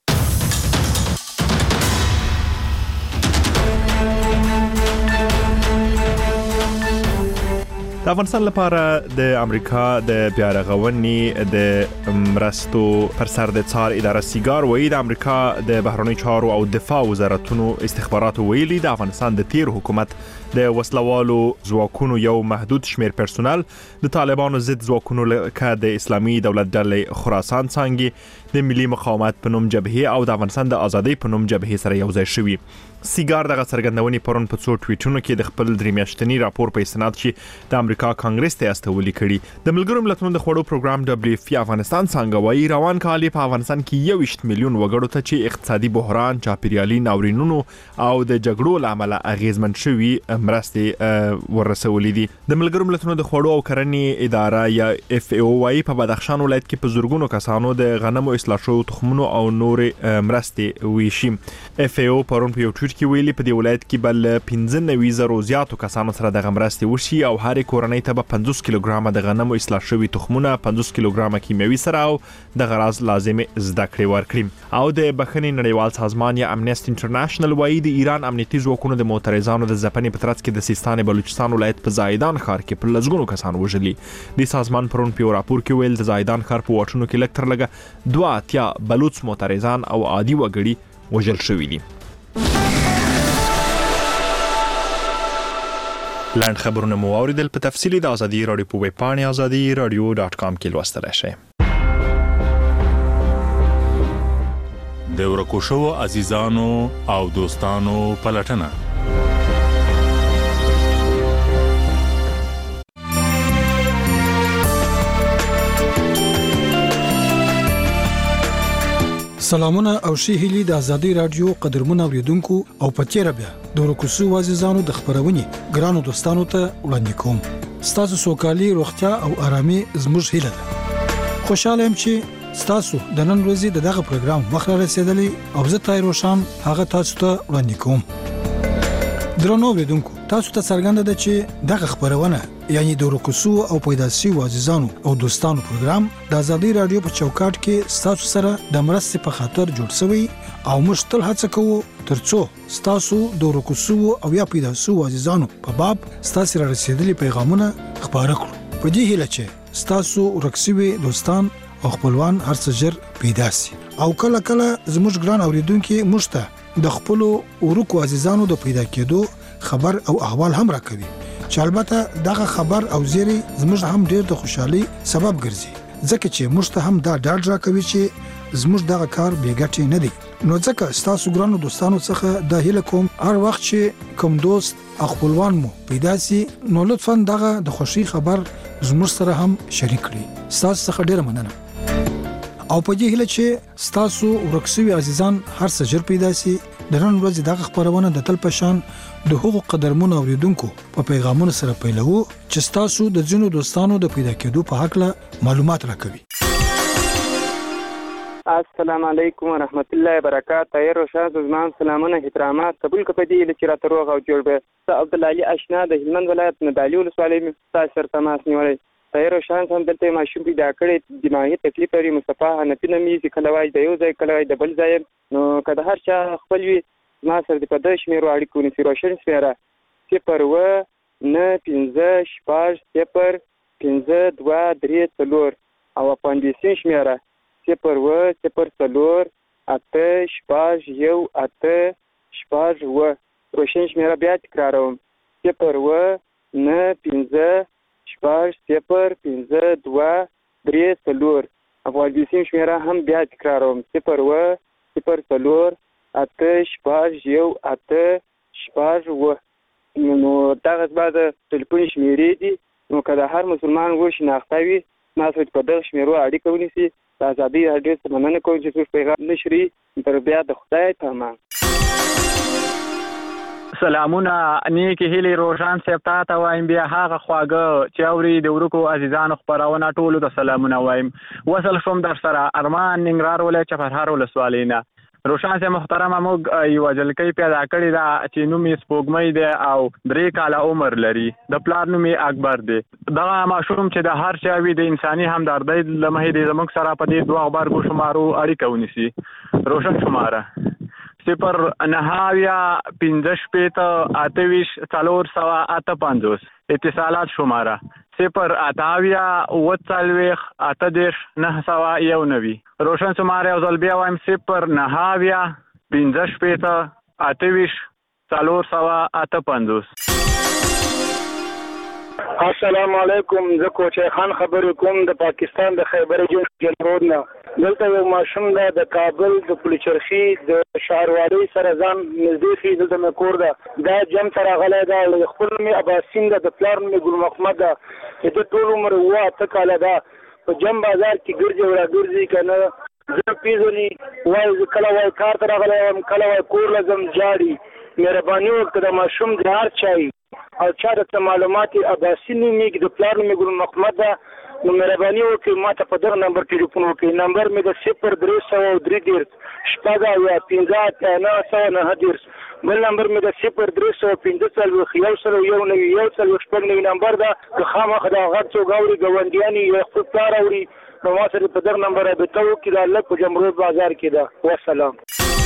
د افغانستان لپاره د امریکا د بیارغونې د مرستو پر سر د څار اداره سیګار وایي د امریکا د بهرنی چارو او دفاع وزارتونو استخباراتو ویلي د افغانستان د تیر حکومت د وسلوالو ځواکونو یو محدود شمیر پرسونل د طالبانو ضد ځواکونو لکه د اسلامي دولت ډلې خراسان څنګه د ملي مقاومت په نوم جبهه او د افغانستان د ازادۍ په نوم جبهه سره یوځای شوي سیګار دغه څرګندونې پرون په څو ټویټونو کې د خپل درې میاشتنی راپور په استناد چې د امریکا کانګرس ته استولي کړي د ملګرو ملتونو د خوړو پروګرام دبليو اف پی افغانستان څنګه وایي روان کال په افغانستان کې یوویشت میلیون وګړو ته چې اقتصادي بحران چاپیریالي ناورینونو او د جګړو لامل اغیزمن شوي مرستې ورسولې دي د ملګرو ملتونو د خوړو او کرنې اداره یا اف ای او وايي په بدخشان ولایت کې په زورګونو کسانو د غنمو اصلاح شوو تخمونو او نور مرستې ویشي اف ای او پرون په یو ټویټ کې ویلي په دې ولایت کې بل پنځه نوي زره زیاتو کسانو سره د مرستې وشي او هر کورنۍ ته به پنځوس کیلوګرامه د غنمو اصلاح شوي تخمونه پنځوس کیلوګرامه کیمیاوي سره او د غراض لازمي زده کړې ورکړي او د بخښنې نړیوال سازمان یا امنیست انټرنیشنل وايي د ایران امنیتي ځواکونو د معترضانو د ځپنې په ترڅ کې د سیستان بلوچستان ولایت په زایدان ښار کې په لږونو کسان وژلي د سازمان پرون په راپور کې ویل د زایدان ښار په واټونو کې لکتر لګه دوه اتیا بلوچ معترضان او عادي وګړي وژل شوي دي لاند خبرونه مو اوریدل په تفصیلی د ازادي رادیو په ویب پاڼه ازادي رادیو ډاټ کام کې لوستلی شئ د ورکو شوو عزیزانو او دوستانو پلټنه سلامونه او شي هلي د ازادي رادیو قدرمن اوریدونکو او پچیره بیا د ورکوسو عزیزانو د خبرونې ګرانو دوستانو ته وړاندې کوم ستاسو سوکالي روغتیا او آرامي زموږ هیله ده خوشاله يم چې ستاسو د نن ورځې دغه پروګرام وخت رسیدلی او زه تای روشن هغه تاسو ته وړاندې کوم درنو اوریدونکو تاسو ته څرګنده ده چې دغه خبرونه یعنی د ورکوسو او پیداسي عزیزانو او دوستانو پروګرام د ازادي رادیو په چوکاټ کې ستاسو سره د مرستې په خاطر جوړ شوی او موږ تل هڅه کوو ترڅو ستاسو د ورکوسو او یا پیداسي عزیزانو په باب ستاسو را رسیدلي پیغامونه خبره کړو په دې هیله چې ستاسو ورکسوي دوستان او خپلوان هرڅه ژر پیدا سي او کله کله زموږ ګران اوریدونکو مشته د خپل ورکو عزیزانو د پیدا کېدو خبر او احوال هم راکوي چې البته دغه خبر او زیری زموږ هم ډیر د خوشحالي سبب ګرځي ځکه چې موږ ته هم دا ډاډ راکوي چې زموږ دغه کار بیګټي نه دی نو ځکه تاسو ګرانو دوستانو څخه د هیله کوم هر وخت چې کوم دوست خپلوان مو پیدا سي نو لطفا دغه د خوشي خبر زموږ سره هم شریک کړئ تاسو څخه ډیر مننه او په دې هیله چې تاسو ورکسوي عزیزان هر څه ژر پیدا سي د نن ورځې دغه خبرونه د تل پشان د حقوق قدرمن اوریدونکو په پیغامونو سره پیلوو چې تاسو د ځینو دوستانو د پیدا کېدو په حق له معلومات راکوي السلام علیکم ورحمت الله وبرکاته. ای روشاد زمان سلامونه احترامات قبول کپدی لچرا تروغ او جوړ به عبد الله علي اشنا د هلمند ولایت نه دالی ولسوالۍ تاسو سره تماس نیولای. ای روشاد هم دلته ماشوم پیدا کړی دماغي تکلیف لري مصطفی حنفي نومي چې کلوای د یو ځای کلوای د بل ځای نو کله هر چا خپل وي ما سره د پدې شمیرو اړیکو نسی روشن سپیره صفر و نه پنځه شپږ صفر پنځه دوه درې څلور او اپاندیسین شمیره صفر و صفر څلور اته شپږ یو اته شپږ و. روشن شمیره بیا تکراروم صفر و نه پنځه شپږ صفر پنځه دوه درې څلور. افغانستان شمیره هم بیا تکراروم صفر و صفر څلور اته شپږ یو اته شپږ و. نو دغه بعد ټلیفون شمیرې دي نو کله هر مسلمان و شناخته وي ما سره په دغه شمیرو اړیکه ونیسي. د ازادي راډیو څخه مننه کوم چې څوک پیغام نشري تر بیا د خدای پامان. سلامونه نیکی هیلی روشان صاحب ته ته وایم بیا هغه خواږه چې اوري د ورکو عزیزانو خپرونه ټولو ته سلامونه وایم. وصل شوم در سره ارمان ننګرهار ولایت چپرهار ولسوالۍ نه. روشان صاحب محترمه موږ یوه جلکۍ پیدا کړې ده چې نوم یې سپوږمۍ دی او درې کاله عمر لري. د پلار نوم یې اکبر دی. دغه ماشوم چې د هر چا وي د انساني همدردۍ له مخې دی زموږ سره په دې دوه غبرګو شمارو اړیکه ونیسي. روشن شماره صفر نهه اویا پنځه شپېته اته ویشت څلور سوه اته پنځوس. اتصالات شماره صفر اته اویا اوه څلوېښت اته دېرش نهه سوه یو نوي. روشن شماره یو ځل بیا وایم صفر نهه اویا پنځه شپېته اته ویشت څلور سوه اته پنځوس. السلام علیکم. زه کوچی خان خبرې کوم د پاکستان د خیبر جنوب نه. دلته یو ماشوم ده د کابل د پلچرخي د شهروالۍ سره ځان نږدې خي دلته مې کور ده دا جم سره غلی ده. خپل مې اباسین ده د پلار مې ګل محمد ده چې د ټول عمر اوه اته کاله ده په جم بازار کې ګرځي او راګرځي که نه زه پیژني وایي زه کله وایي کار ته راغلی یم کله وایي کور له ځم جاړي. مهرباني وکړه د ماشوم د هر چا او چا د معلومات اباسي نومېږي د پلار مې ګل محمد ده نو مهرباني وکړئ ما ته په دغه نمبر ټلیفون وکړئ. نمبر مې د صفر درې سوه درې دېرش شپږ اویا پنځه اتیا نهه سوه نهه دېرش. بل نمبر مې د صفر درې سوه پنځه څلوېښت یو سل یو نوي یو څلوېښت شپږ نوي نمبر ده. که خامخا د غږ څوک اوري ګاونډیان یا خپل پلار اوري نو ما سره په دغه نمبر رابطه وکړي. دا هلک په جمرود بازار کې ده. والسلام.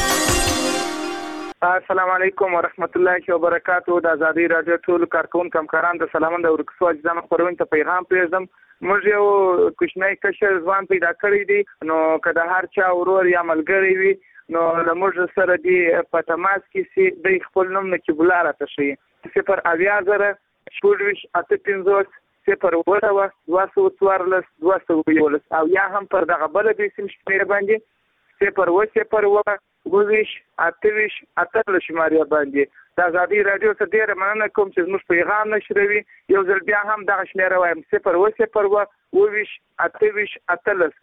السلام علیکم ورحمت الله وبرکاتو. د ازادي راډیو ټول کارکونکو همکاران د سلامون د ورکسو اجزام خبرونه ته پیغام پرېږدم. موږ یو کوچنی کشر ځوان پیدا کړی دی نو که د هر چا ورور یا ملګری وي نو له موږ سره دی په تماس کې سي د خپل نوم نه قبوله راته ښیي. صفر اویا زره شپږ ویشت اته پنځوس صفر اوه سوه دوه سوه څوارلس دوه سوه یولس او یا هم پر دغه بله دوی سیم شمېره باندې صفر اوه صفر اوه اوه ویشت اته ویشت اتلس شمارې باندې. د ازادي راډیو څخه ډېره مننه کوم چې زموږ پیغام نشروي. یو ځل بیا هم دغه شمېره وایم صفر اوه صفر اوه اوه ویشت اته ویشت اتلس.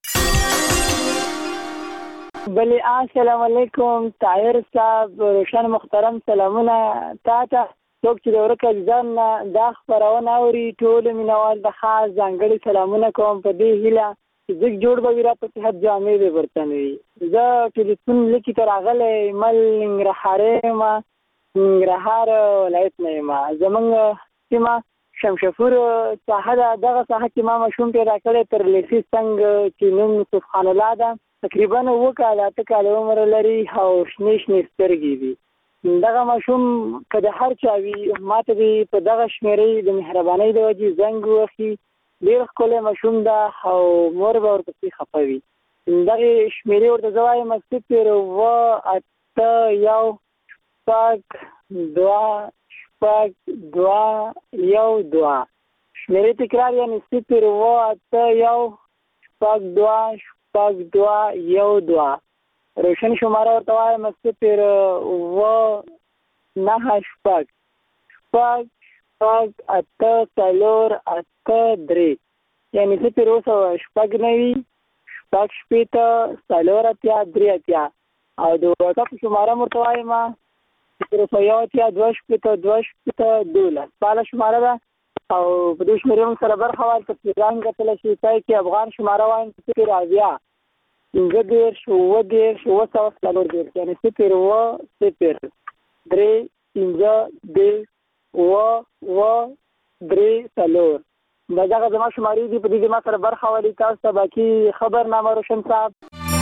بلی السلام علیکم طاهر صاحب روشن محترم سلامونه تا ته څوک چې د ورکه ځان دا خپرونه اوري ټول مینوال د خاص ځانګړي سلامونه کوم په دې هیله زه جوړ به وي را په صحت جامې به برتن وي. زه ټلیفون لیکي ته راغلی مل ننګرهار یم ننګرهار ولایت نه یم. زموږ سیمه شمشپور ساحه ده. دغه ساحه کې ما ماشوم پیدا کړی تر لیسي څنګ چې نوم یوسف خان الله ده. تقریبا اووه کاله اته کاله عمر لري او شنې شنې سترګې دي. دغه ماشوم که د هر چا وي ما ته دې په دغه شمېرې د مهربانۍ د وجې زنګ ووهي. ډېر ښکلی ماشوم ده او مور به ورپسې خفه وي. دغې شمېرې ورته زه وایم صفر اوه اته یو شپږ دوه شپږ دوه یو دوه. شمېرې تکرار یعنې صفر اوه اته یو شپږ دوه شپږ دوه یو دوه. روشن شماره ورته وایم صفر اوه نهه شپږ شپږ شپږ اته څلور اته درې یعنې صفر اوه سوه شپږ نوي شپږ شپېته څلور اتیا درې اتیا. او د واټساپ شماره مو ورته وایم صفر اوه یو اتیا دوه شپېته دوه شپېته دولس. بالا شماره ده او په دې شمېرې موږ سره برخه واخلئ. تفصیلان کتلی شي ځای کې افغان شماره وایم صفر اویا پنځه دېرش اووه دېرش اووه سوه څلور دېرش یعنې صفر اووه صفر درې پنځه دېرش اووه اووه درې څلور دا دغه زما شمارې دي. په دې کې ما سره برخه والی تاسو ته باقي خبرنامه روشن صاحب.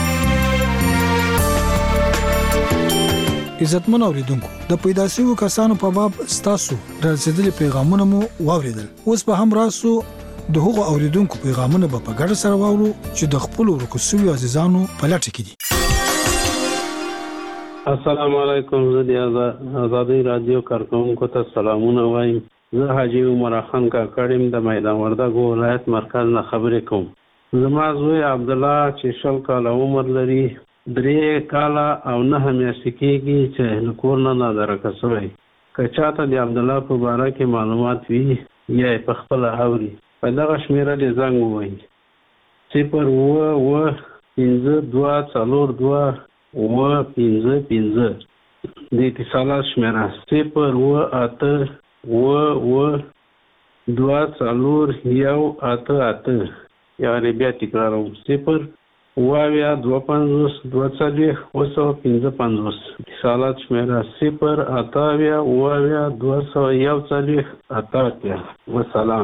عزتمن اوریدونکو د پیدا شویو کسانو په باب ستاسو رسیدلي پیغامونه مو واوریدل. اوس به هم راسو د هغو اوریدونکو پیغامونه به په ګډه سره واورو چې د خپل ورکو شویو عزیزانو په لټه کې دي. السلام علیکم. زه د آزادۍ رادیو کارکونکو ته سلامونه وایم. زه حاجی عمر خان کاکړم د میدان وردګو ولایت مرکز نه خبرې کوم. زما زوی عبدالله چې شل کاله عمر لري، درې کاله او نهه میاشتې کېږي چې له کور نه نادرکه شوی. که چاته د عبدالله په باره کې معلومات وي یا یې په خپله اوري، په دغه شمېره دې زنګ ووهي: صفر اووه اووه پنځه دوه څلور دوه اووه پنځه پنځه. د اتصالات شمېره صفر اووه اته اووه اووه دوه څلور یو اته اته. یعنې بیا تکراروم: صفر اووه اویا دوه پنځوس دوه څلوېښت اووه سوه پنځه پنځوس. اتصالات شمېره صفر اته اویا اووه اویا دوه سوه یو څلوېښت اته اتیا. وسلام.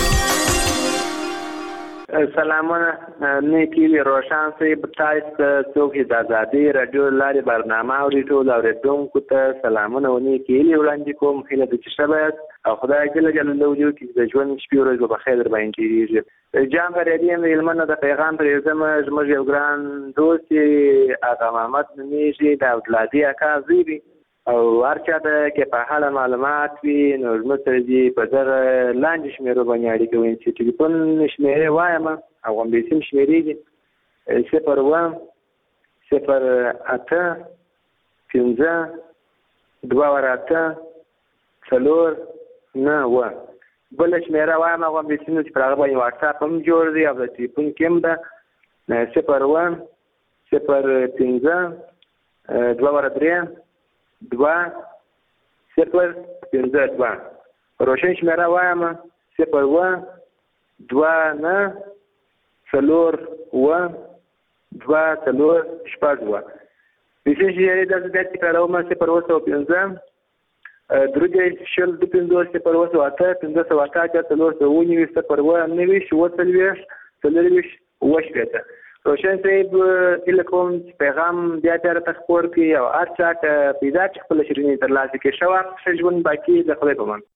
سلامونه. نیکی وي روشن صاحب، تاسو څوک د آزادۍ راډیو لارې برنامه اوري، ټول اورېدونکو ته سلامونه او نیکې هیلې وړاندې کوم. هیله ده چې ښه باید او خدای جل جلاله وجود کې د ژوند شپې ورځې به په خیر در باندې تېرېږي. جان غریبي یم د هلمند د پیغام پرېږدم. زموږ یو ګران دوست آغا محمد نومېږي، د عبدالهادي اکا زوی دی او هر چا ته کې په حاله معلومات وي نو زموږ سره دې په دغه لاندې شمېرو باندې اړیکه ونیسي. چې ټلیفون شمېرې وایم او غومبې سیم شمېرې دي: صفر اووه صفر اته پنځه دوه ور اته څلور نه اووه. بله شمېره وایم غومبې سیم چې پر هغه باندې واټساپ هم جوړ دی او د ټلیفون کې هم ده: صفر اووه صفر پنځه دوه ور درې دوه صفر پنځه دوه. روشن شمېره وایم: صفر اووه دوه نه څلور اووه دوه څلور شپږ اووه. روشن شمېرې داسې بیا تکراروم: صفر اووه سوه پنځه درې دېرش شل دوه پنځوس صفر اووه سوه اته پنځه سوه اته اتیا څلور سوه اووه نوي صفر اووه نوي اووه څلوېښت څلورویشت اووه شپېته. روشن صاحب هیله کوم چې پیغام بیا بیا راته خپور کړي او هر چا ته پیدا چې خپله شیریني ترلاسه کړي. ښه وخت ښه ژوند باقي د خدای په امان.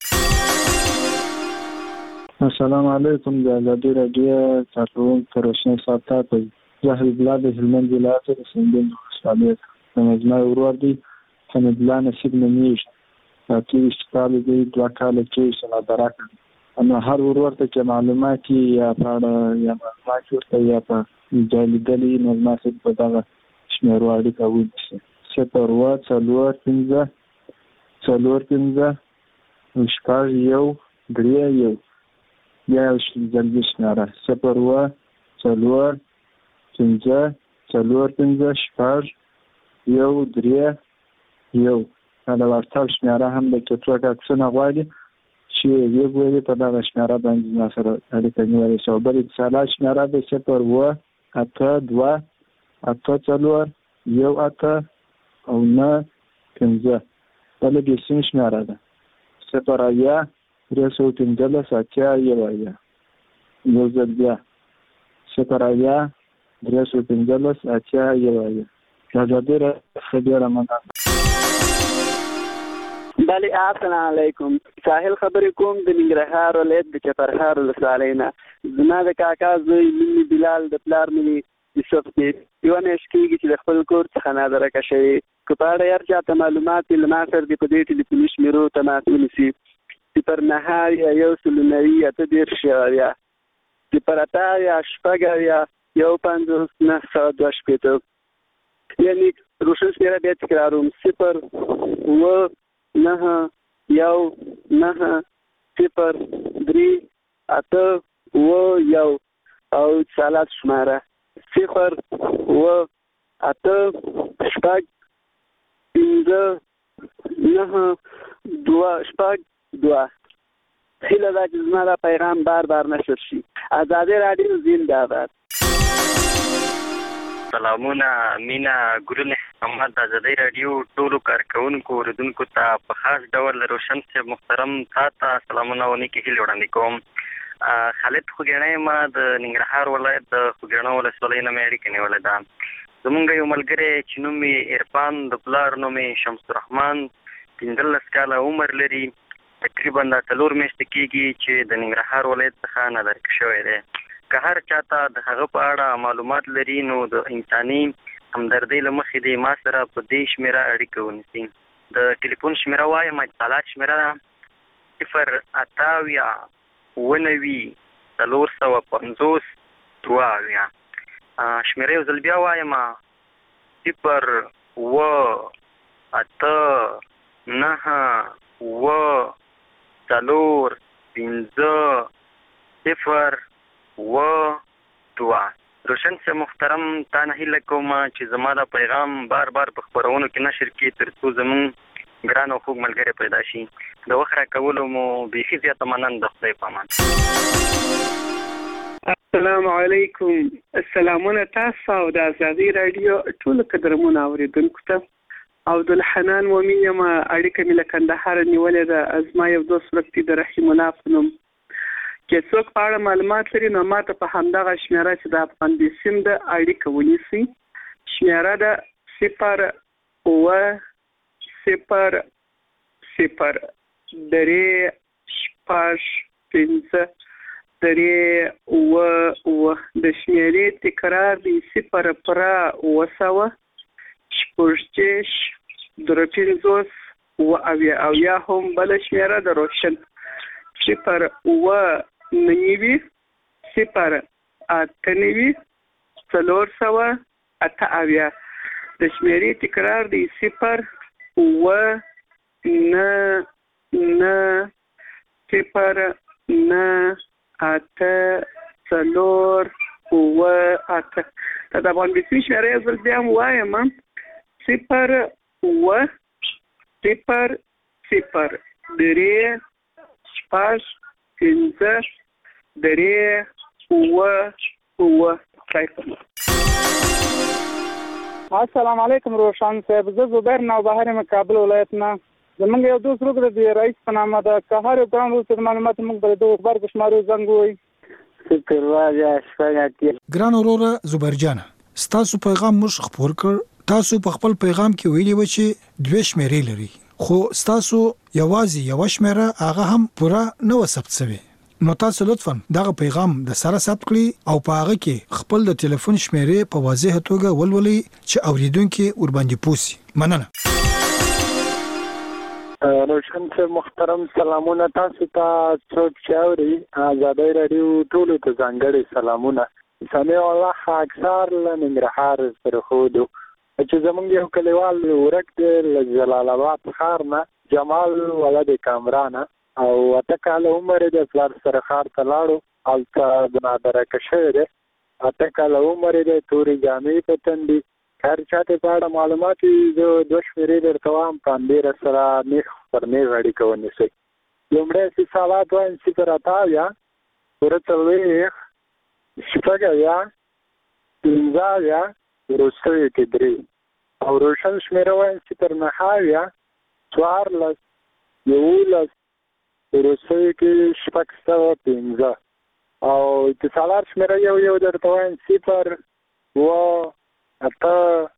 السلام علیکم. د آزادۍ راډیو کارکونکو روشن صاحب ته زه حبیب الله د هلمند ولایت د سنګین ولسوالۍ څخه زما ورور دی حمید الله نصیب نومېږي. اته ویشت کاله دی، دوه کاله کېږي چې نادرکه. نو هر ورور ته چې معلومات یا په اړه یا معلومات ورته یا په ځای لیدلي نو زما سره په دغه شمېرو اړیکه ونیسي: صفر اووه څلور پنځه څلور پنځه شپږ یو درې یو. بیا یو ځلګۍ شمېره: صفر اووه څلور پنځه څلور پنځه شپږ یو درې یو. دا د واټساپ شمېره هم ده که څوک عکسونه غواړي چې ویې ګوري په دغه شمېره باندې زما سره اړیکه نیولی شي. او بل اتصالات شمېره ده: صفر اووه اته دوه اته څلور یو اته او نه پنځه. بله بې سیم شمېره ده: صفر اویا درې سوه پنځلس اتیا یو اویا. یو ځل بیا: صفر اویا درې سوه پنځلس اتیا یو اویا. آزادۍ راډیو ښه ډېره مننه. بله السلام علیکم. ساحل خبرې کوم د ننګرهار ولایت د چپرهار ولسوالۍ نه. زما د کاکا زوی نوم بلال، د پلار نوم یوسف دی. یوه میاشت کېږي چې د خپل کور څخه نادرکه شوی. که په اړه هر چا ته معلومات وي له ما سره دې په دې ټلیفوني شمېرو تماس ونیسي: صفر نهه اویا یو سل نوي اته دېرش یو اویا، صفر اته اویا شپږ اویا یو پنځوس نهه سوه دوه شپېته. یعنې روشن شمېره بیا تکراروم: صفر اووه نهه یو نهه صفر درې اته اووه یو. او اتصالات شماره: صفر اووه اته شپږ پنځه نهه دوه شپږ دوه. هیله ده چې زما دا پیغام بار بار نشر شي. آزادۍ راډیو زنده باد. سلامونه مینا ګلونه محمد د ازادي رادیو ټولو کارکونکو اوریدونکو ته په خاص ډول روشن صاحب محترم تاسو سلامونه ونی کې هیله وړاندې کوم خالد خوګنۍ ما د ننګرهار ولایت د خوګنۍ ولسوالۍ نه مې اړیکه نیولې ده زمونږ یو ملګری چې نوم یې عرفان د پلار نوم یې شمس الرحمن پنځلس کاله عمر لري تقریبا د څلور میاشتې کېږي چې د ننګرهار ولایت څخه نظر شوی دی که هر چاته د هغه په اړه معلومات لري نو د انساني همدردۍ له مخې دی ما سره په دې شمېره اړیکه ونیسي د ټلیفون شمېره وایم اتصالات شمېره ده صفر اته اویا اوه نوي څلور سوه پنځوس دوه اویا شمېره یو ځل بیا وایم صفر اوه اته نهه اوه څلور پنځه صفر و دوا روشن سے محترم تا نه هیله کوم چې زما دا پیغام بار بار په خبرونو کې نشر کړي ترڅو زمون ګران او خوږ ملګری پیدا شي د وخت راکولو مو بیخي زیاته مننه د خدای په امان السلام علیکم السلامونه تاسو او د ازادي رادیو ټول قدرمن اوریدونکو ته عبدالحنان ومیم اړیکه مې له کندهار نیولې ده از ما یو دوست ورکتي د رحیم الله په نوم چې څوک په اړه معلومات لري نو ماته په همدغه شمېره چې د افغان بیسیم د اړیکه ونیسي شمېره ده صفر اوه صفر صفر درې شپږ پنځه درې اوه اوه د شمېرې تکرار دی صفر پره اوه سوه شپږدېرش درې پنځوس اوه اویا او یا هم بله شمېره د روشن صفر اوه نوي صفر اته نوي څلور سوه اته اویا د شمېرې تکرار دی صفر اوه نه نه صفر نه اته څلور اوه اته دا د افغان بیسیم شمېره یو ځل بیا هم وایم صفر اوه صفر صفر درې شپږ پنځه درې اوه اوه السلام علیکم روشن صاحب زه زبیر نوبهار یم کابل ولایت نه زمونږ یو دوست روغ د رئیس په نامه ده که هر یو ګران روغ د معلومات موږ به د اخبار په شمارو زنګ ووایي فکر واجه شپږ ګران وروره زبیر جان ستاسو پیغام موږ خپور کړ تاسو په خپل پیغام کې ویلي و چې دوه شمېرې لري خو ستاسو یوازې یو شمېره هغه هم پوره نه و ثبت شوی نو تاسو لطفا دغه پیغام د سره ثبت کړئ او په هغه کې خپل د ټلیفون شمېرې په واضح توګه ولولئ چې اوریدونکو ور باندې پوسی مننه روشن سے محترم سلامونه تاسو ته څوک چاوري ازادي رادیو ټول ته ځانګړي سلامونه سمي الله اکثر لنګرهار سره خودو چې زمونږ یو کلیوال ورک دی جلال آباد ښار نه جمال ولد کامران او اته کاله عمر د پلار سره ښار ته لاړو هلته د نادرکه شوی دی اته کاله عمر د تورې جامې په تندي هر چاته په اړه معلومات زه دوه شمېرې درته وایم په همدې سره نیغ پر نیغ اړیکه ونیسئ لومړی اتصالات وایم صفر اته اویا پوره څلوېښت شپږ اویا پنځه اویا وروستیو کې درې او روشن شمېره وایم صفر نهه اویا څوارلس یولس وروستیو کې شپږ سوه پنځه او اتصالات شمېره یو یو درته وایم صفر اوه اته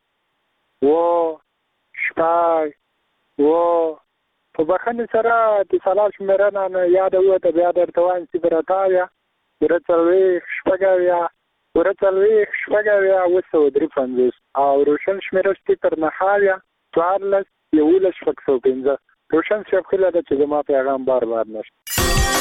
اوه شپږ اوه په بخښنې سره اتصالات شمېره نه یاده ووته بیا درته وایم صفر اته اویا پوره څلوېښت شپږ اویا پوره څلوېښت شپږ اویا اوه سوه درې پنځوس او روشن شمېره صفر نهه اویا څوارلس یولس شپږ سوه پنځه روشن صاحب خیله ده چې زما پیغام بار بار نشته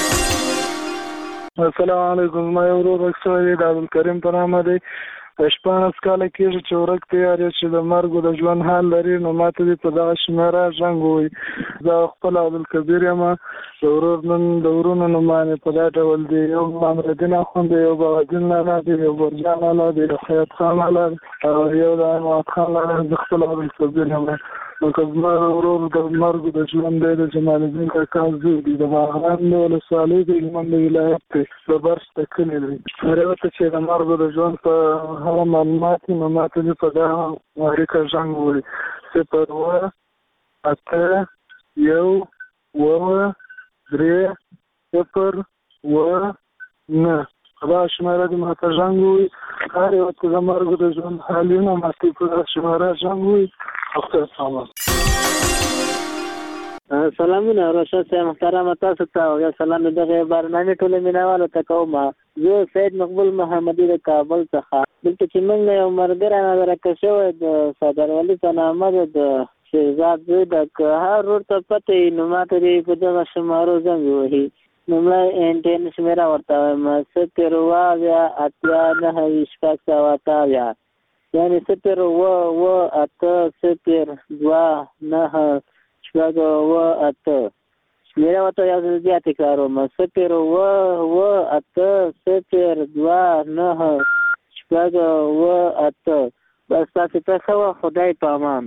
السلام علیکم ما یو ورور رکسوی دی د عبدالکریم په نامه دی شپاړس کاله کېږي چې ورک تیار یې چې د مرګ د ژوند حال لري نو ما ته دې په دغه شمېره زنګ ووایي زه خپل عبدالکبیر یم د ورور نن د ورونو نومانې په دا ډول دی یو مامردین اخوند دی یو بغدین لالا دی یو برجان لالا دی یو خیاط خان لالا دی او یو د عماد خان لالا زه خپل عبدالکبیر یم لکه زما ورور د مرګ د ژوند دی د جمال الدین کاکا زوی دی د باغران د ولسوالۍ د هلمند ولایت دی د برس د کلي دی هر وخت چې د مرګ د ژوند په هغه معلومات نو ماته دې په دغه اړیکه زنګ ووهي صفر اووه اته یو اووه درې صفر اووه نه دا شماره دې ماته زنګ ووهي هر وخت چې د مرګ د ژوند حالونه ماته په دغه شماره زنګ ووهي. سلامونه رشاد صاحب محترم تاسو ته او سلام دغه برنامه ټول مینوالو ته کوم. زه سید مقبول محمدی د کابل څخه دلته چې موږ یو مرګره نظر کښو د صدر ولی تنامه د شهزاد زوی د هر ورته پته نو ماته دې په دغه شمارو زنګ وهي نومړی انټین شمیره ورته وایم صفر اووه اویا اتیا نهه ویشت شپږ سوه اته اویا یعنې صفر اووه اووه اته صفر دوه نهه شپږ اووه اته شمېره ورته یو ځل بیا تکراروم صفر اووه اووه اته صفر دوه نهه شپږ اووه اته بس تاسو ته ښه وه خدای په امان.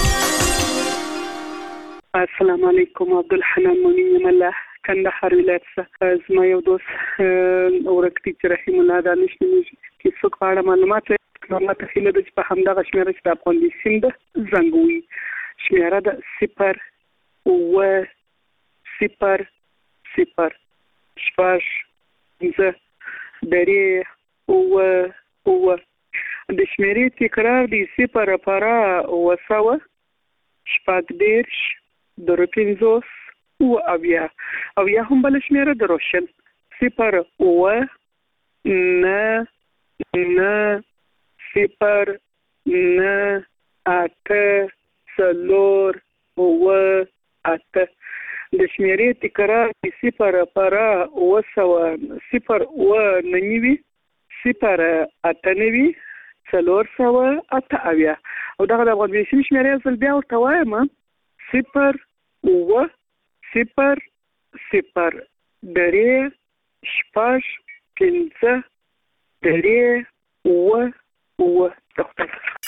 السلام علیکم عبدالحنان مؤمن یم الله کندهار ولایت څخه زما یو دوست ورک دی چې رحیم الله دانش نومیږي چې څوک په اړه معلومات نو ماته هیله ده چې په همدغه شمېره چې د افغان سیم ده زنګ ووهي شمېره ده صفر اووه صفر صفر شپږ پنځه درې اووه اووه د شمېرې تکرار دی صفر پاره اووه سوه شپږ دېرش درې پنځوس اووه اویا اویا هم بله شمېره د روشن صفر اووه نه نه صفر نه اته څلور اووه اته د شمېرې تکرار د صفر پاره اووه سوه صفر اووه نه نوي صفر اته نوي څلور سوه اته اویا او دغه د افغان سیم شمېره یو ځل بیا ورته وایم صفر اووه صفر صفر درې شپږ پنځه درې اووه اووه.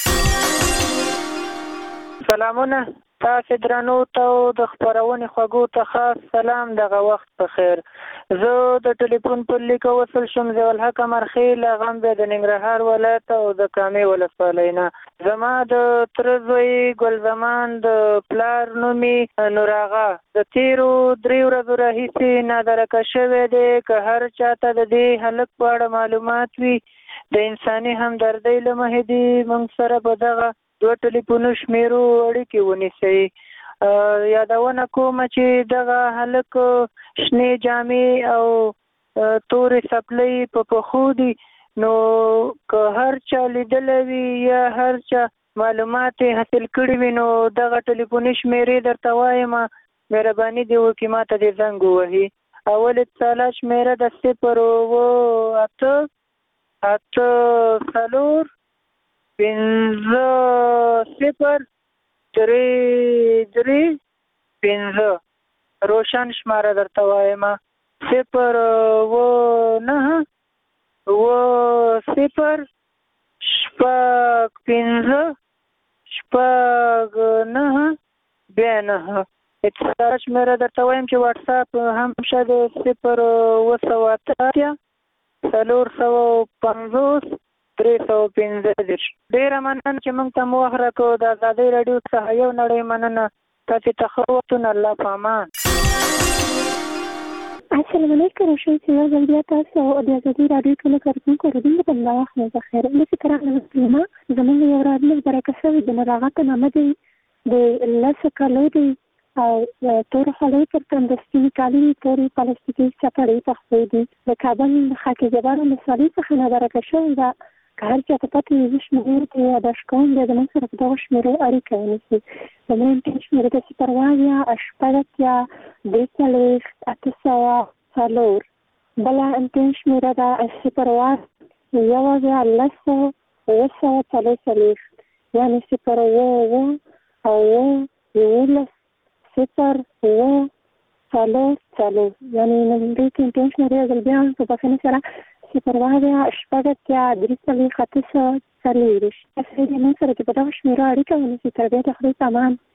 سلامونه تاسو درنو ته د خبرونې خوږو ته خاص سلام دغه وخت په خیر. زه د ټلیفون پر لیک وصل شم زول حق مرخیل غم به د ننګرهار ولایت او د کامې ولسوالۍ نه. زما د تره زوی ګل زمان د پلار نومي نور آغا د تیرو درې ورځو راهیسې نادرکه شوی دی که هر چاته د دې هلک په اړه معلومات وي د انساني همدردۍ له مخې دې موږ سره په دغه دوه ټلیفونو شمیرو اړیکې ونیسئ. یادونه کوم چې دغه هلک شنې جامې او تورې څپلۍ په پښو دي نو که هر چا لیدلی وي یا هر چا معلومات حاصل کړي وي نو دغه ټلیفوني شمیرې درته وایم مهرباني دې وکړي ما ته دې زنګ ووهي. اول اتصاله شمیره د صفر اووه اته اته څلور پنځه صفر درې درې پنځه روشن شماره درته وایم صفر اووه نهه اووه صفر شپږ پنځه شپږ نهه بیا نهه. اتصال شمېره درته وایم چې واټساپ هم شته د صفر اووه سوه اته اتیا څلور سوه پنځوس درې سوه پنځه دېرش. ډېره مننه چې موږ ته مو وخت راکړو د ازادۍ راډیو څخه یو نړۍ مننه. تاسې ته ښه وختونه الله په امان. السلام علیکم روشن صاحب زه بیا تاسو او د ازادۍ راډیو ټولو کارکونکو اورېدونکو ته ملا وخت مو بخیر. داسې که راغله مسلمه زموږ یو راډیو برکه شوی د نور آغا ته نامه دی د لسو کالو دی او تورو خولۍ پر تنده سپینې کالي تورې پلاستیکي چپړې پخې دي. د کابل د خاک جبار ولسوالۍ څخه نابرکه شوې ده. که هر چا ته پته وي زه شمېرې ته یاداښت کوم بیا زموږ سره په دغو شمېرو اړیکه ونیسي. زموږ امتحان شمېره ده صفر اووه اویا شپږ اتیا درې څلوېښت اته سوه څلور. بله امتحان شمېره ده صفر اووه یو اویا لس سوه اووه سوه څلور څلوېښت یعنې صفر اووه اووه اووه یولس صفر اووه څلور څلور یعنې نوموړی کې امتحان شمېرې یو ځل بیا په بښنې سره صفر اووه اویا شپږ اتیا درې څلوېښت اته سوه څلوېښت. تاسې دې موږ سره چې په دغو شمېرو اړیکه ونیسئ. تر بیا د خدای په امان.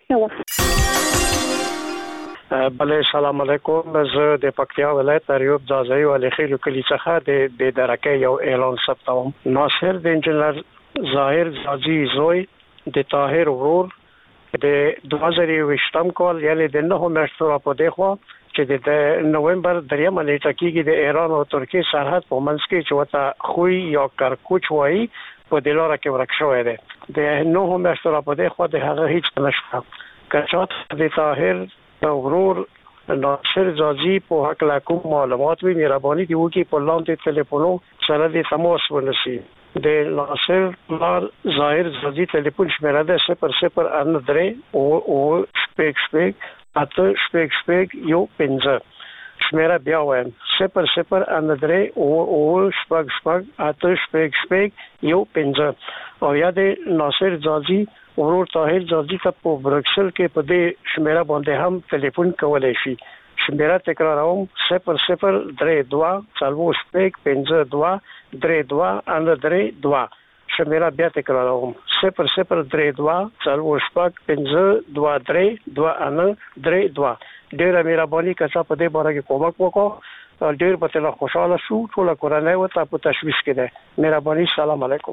ښه بله سلام علیکم. زه د پکتیا ولایت اریوب ځاځي ولې خېلو کلی څخه د د درکه یو اعلان ثبتوم. ناصر د انجنیر ظاهر ځاځي زوی د طاهر ورور د دوه زره ویشتم کال یعنی د نهه میاشتو په دغه چې د نومبر دریمه نیټه کې د ایران او ترکیه سرحد په منځ کې چې وته خوې یا کرکوچ وایي په دلاره کې ورک شوی دی. د نهه میاشتو په دغه د هغه هیڅ نشته. کچات د طاهر ورور ناصر ځاځي په حق لا کوم معلومات وی مهرباني دی وکي په لاندې ټلیفون سره د تماس ونیسي. د ناصر لار ظاهر ځاځي ټلیفون شمیره ده صفر صفر ان درې او او شپږ شپږ اته شپږ شپږ یو پنځه. شمیره بیا وایم صفر صفر ان درې او او شپږ شپږ اته شپږ شپږ یو پنځه. او یا د ناصر ځاځي ورور طاهر ځاځي ته په برکسل کې په دې شمیره باندې هم ټلیفون کولای شي. شمیره تکراروم صفر صفر درې دوه څلور شپږ پنځه دوه درې دوه ان درې دوه. شمیره بیا تکراروم صفر صفر درې دوه څلور شپږ پنځه دوه درې دوه ان درې دوه. ډیره مهرباني کچا په دې باره کې کومک وکړو. ډیر په تل خوشاله شو. ټول کورنۍ وته په تشویش کې ده. مهرباني. سلام علیکم.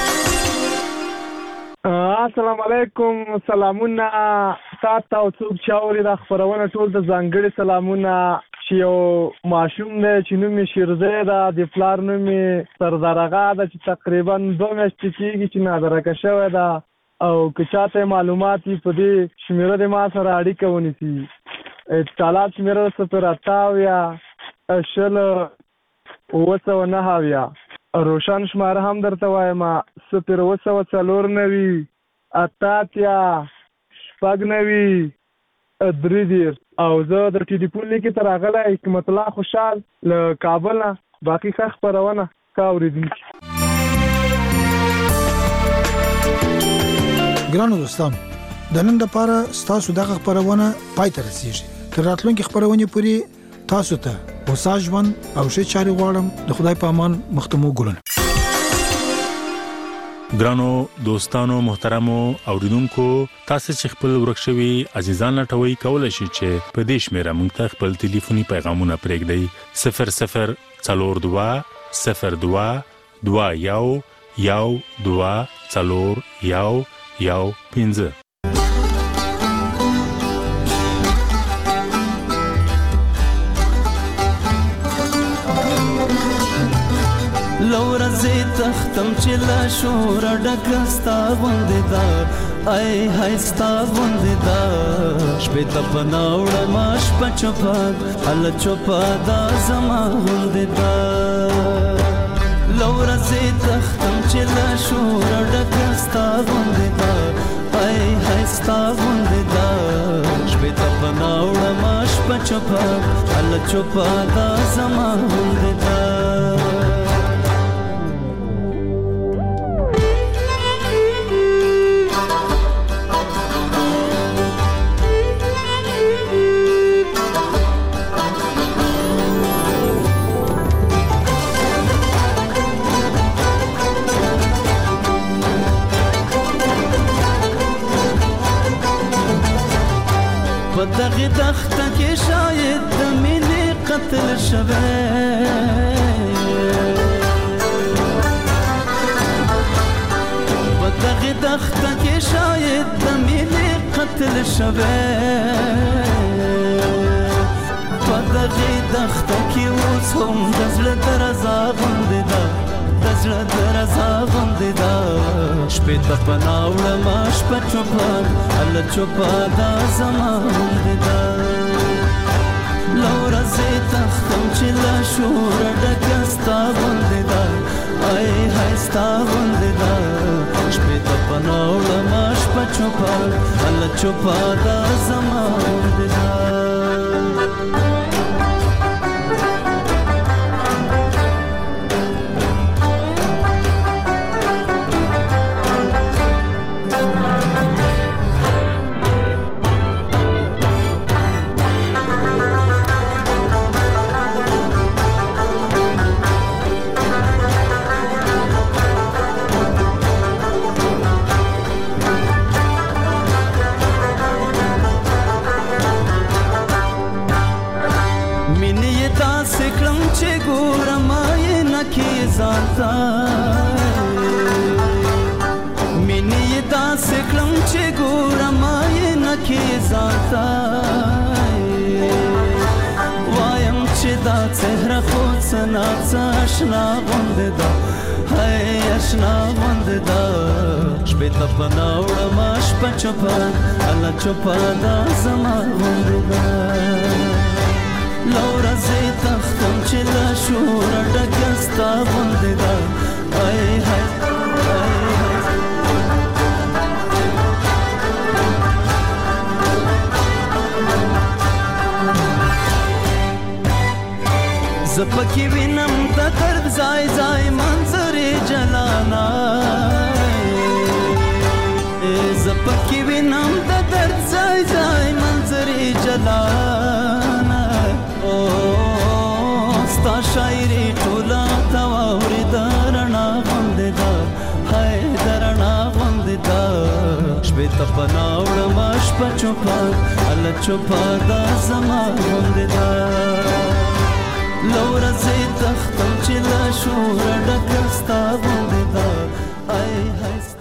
السلام علیکم. سلامونه تاسو او څوک چې اوري دا خبرونه ټول د ځانګړي سلامونه چې یو ماشوم دی چې نوم یې شیرزی ده د پلار نوم یې سردار اغا ده چې تقریبا دوه میاشتې کېږي چې نادرکه شوې ده او که چاته معلومات وي په دې شمیره د ما سره اړیکه ونیسي. اتصالات شمیره صفر اته اویا شل اوه سوه نهه اویا. روشن شماره هم درته وایم صفر اوه سوه څلور نوي اته اتیا شپږ نوي درې دېرش. او زه د ټلیفون لیکې ته راغلی حکمت الله خوشحال له کابل نه. باقي ښه خپرونه ښه اورېدونکي. ګرانو دوستانو د نن لپاره ستاسو دغه خبرونه پای ته رسیږي. تر راتلونکي خبرونه پورې تاسو ته وسا ژوند او ښه چارې غواړم. د خدای په امان مختمو ګلونه. ګرانو دوستانو محترمو اوریدونکو تاسو چې خپل ورکشوي عزیزان لټوي کولای شئ چې په دې شمیره موږ ته خپل ټلیفوني پیغامونه پرېږدئ صفر صفر څلور دوه صفر دوه دوه یو یو دوه څلور یو یو پنځه. لورا زی تختم چې لا شور ډکستا غوندې دا ای هاي ستا غوندې دا شپې ته پناوړ ماش پچپا ال چوپا دا زما غوندې دا. لورا زی تختم چې لا شور ډکستا غوندې دا ای هاي ستا غوندې دا شپې ته پناوړ ماش پچپا ال چوپا دا زما غوندې دا. دغه دخته کې شاید د مینې قتل شوه. په دغه دخته کې شاید د مینې قتل شوه. په دغه دخته کې اوس هم د زړه درزا غوندې ده د زړه درزا غوندې ده شپې ته پناوړه ما شپه چوپه الله چوپه دا زما غوندې ده. لورا زه تختم چې له شوره ډکه ستا غوندې ده ای هاي ستا غوندې ده شپې ته پناوړه ما شپه چوپه الله چوپه دا زما غوندې ده. چې ګورم آینه کې ځانته وایم چې دا څهره خو څه ناڅه اشنا غوندې ده هی اشنا غوندې ده شپې ته پناه وړم شپه چوپه الله چوپه دا زما غوندې ده له ورځې تښتم چې له شوره ډکه ستا غوندې ده هی هی زپکی وینم د درد ځای ځای منظرې جلانا زپکی وینم د درد ځای ځای منظرې جلانا او ستا شاعري ټوله تا واورې د رڼا غوندې ده هی د رڼا غوندې ده شپې ته پناه وړم شپه چوپه الله چوپه دا زما غوندې ده له ورځې تښتم چې له شوره ډکه ستا غوندې ده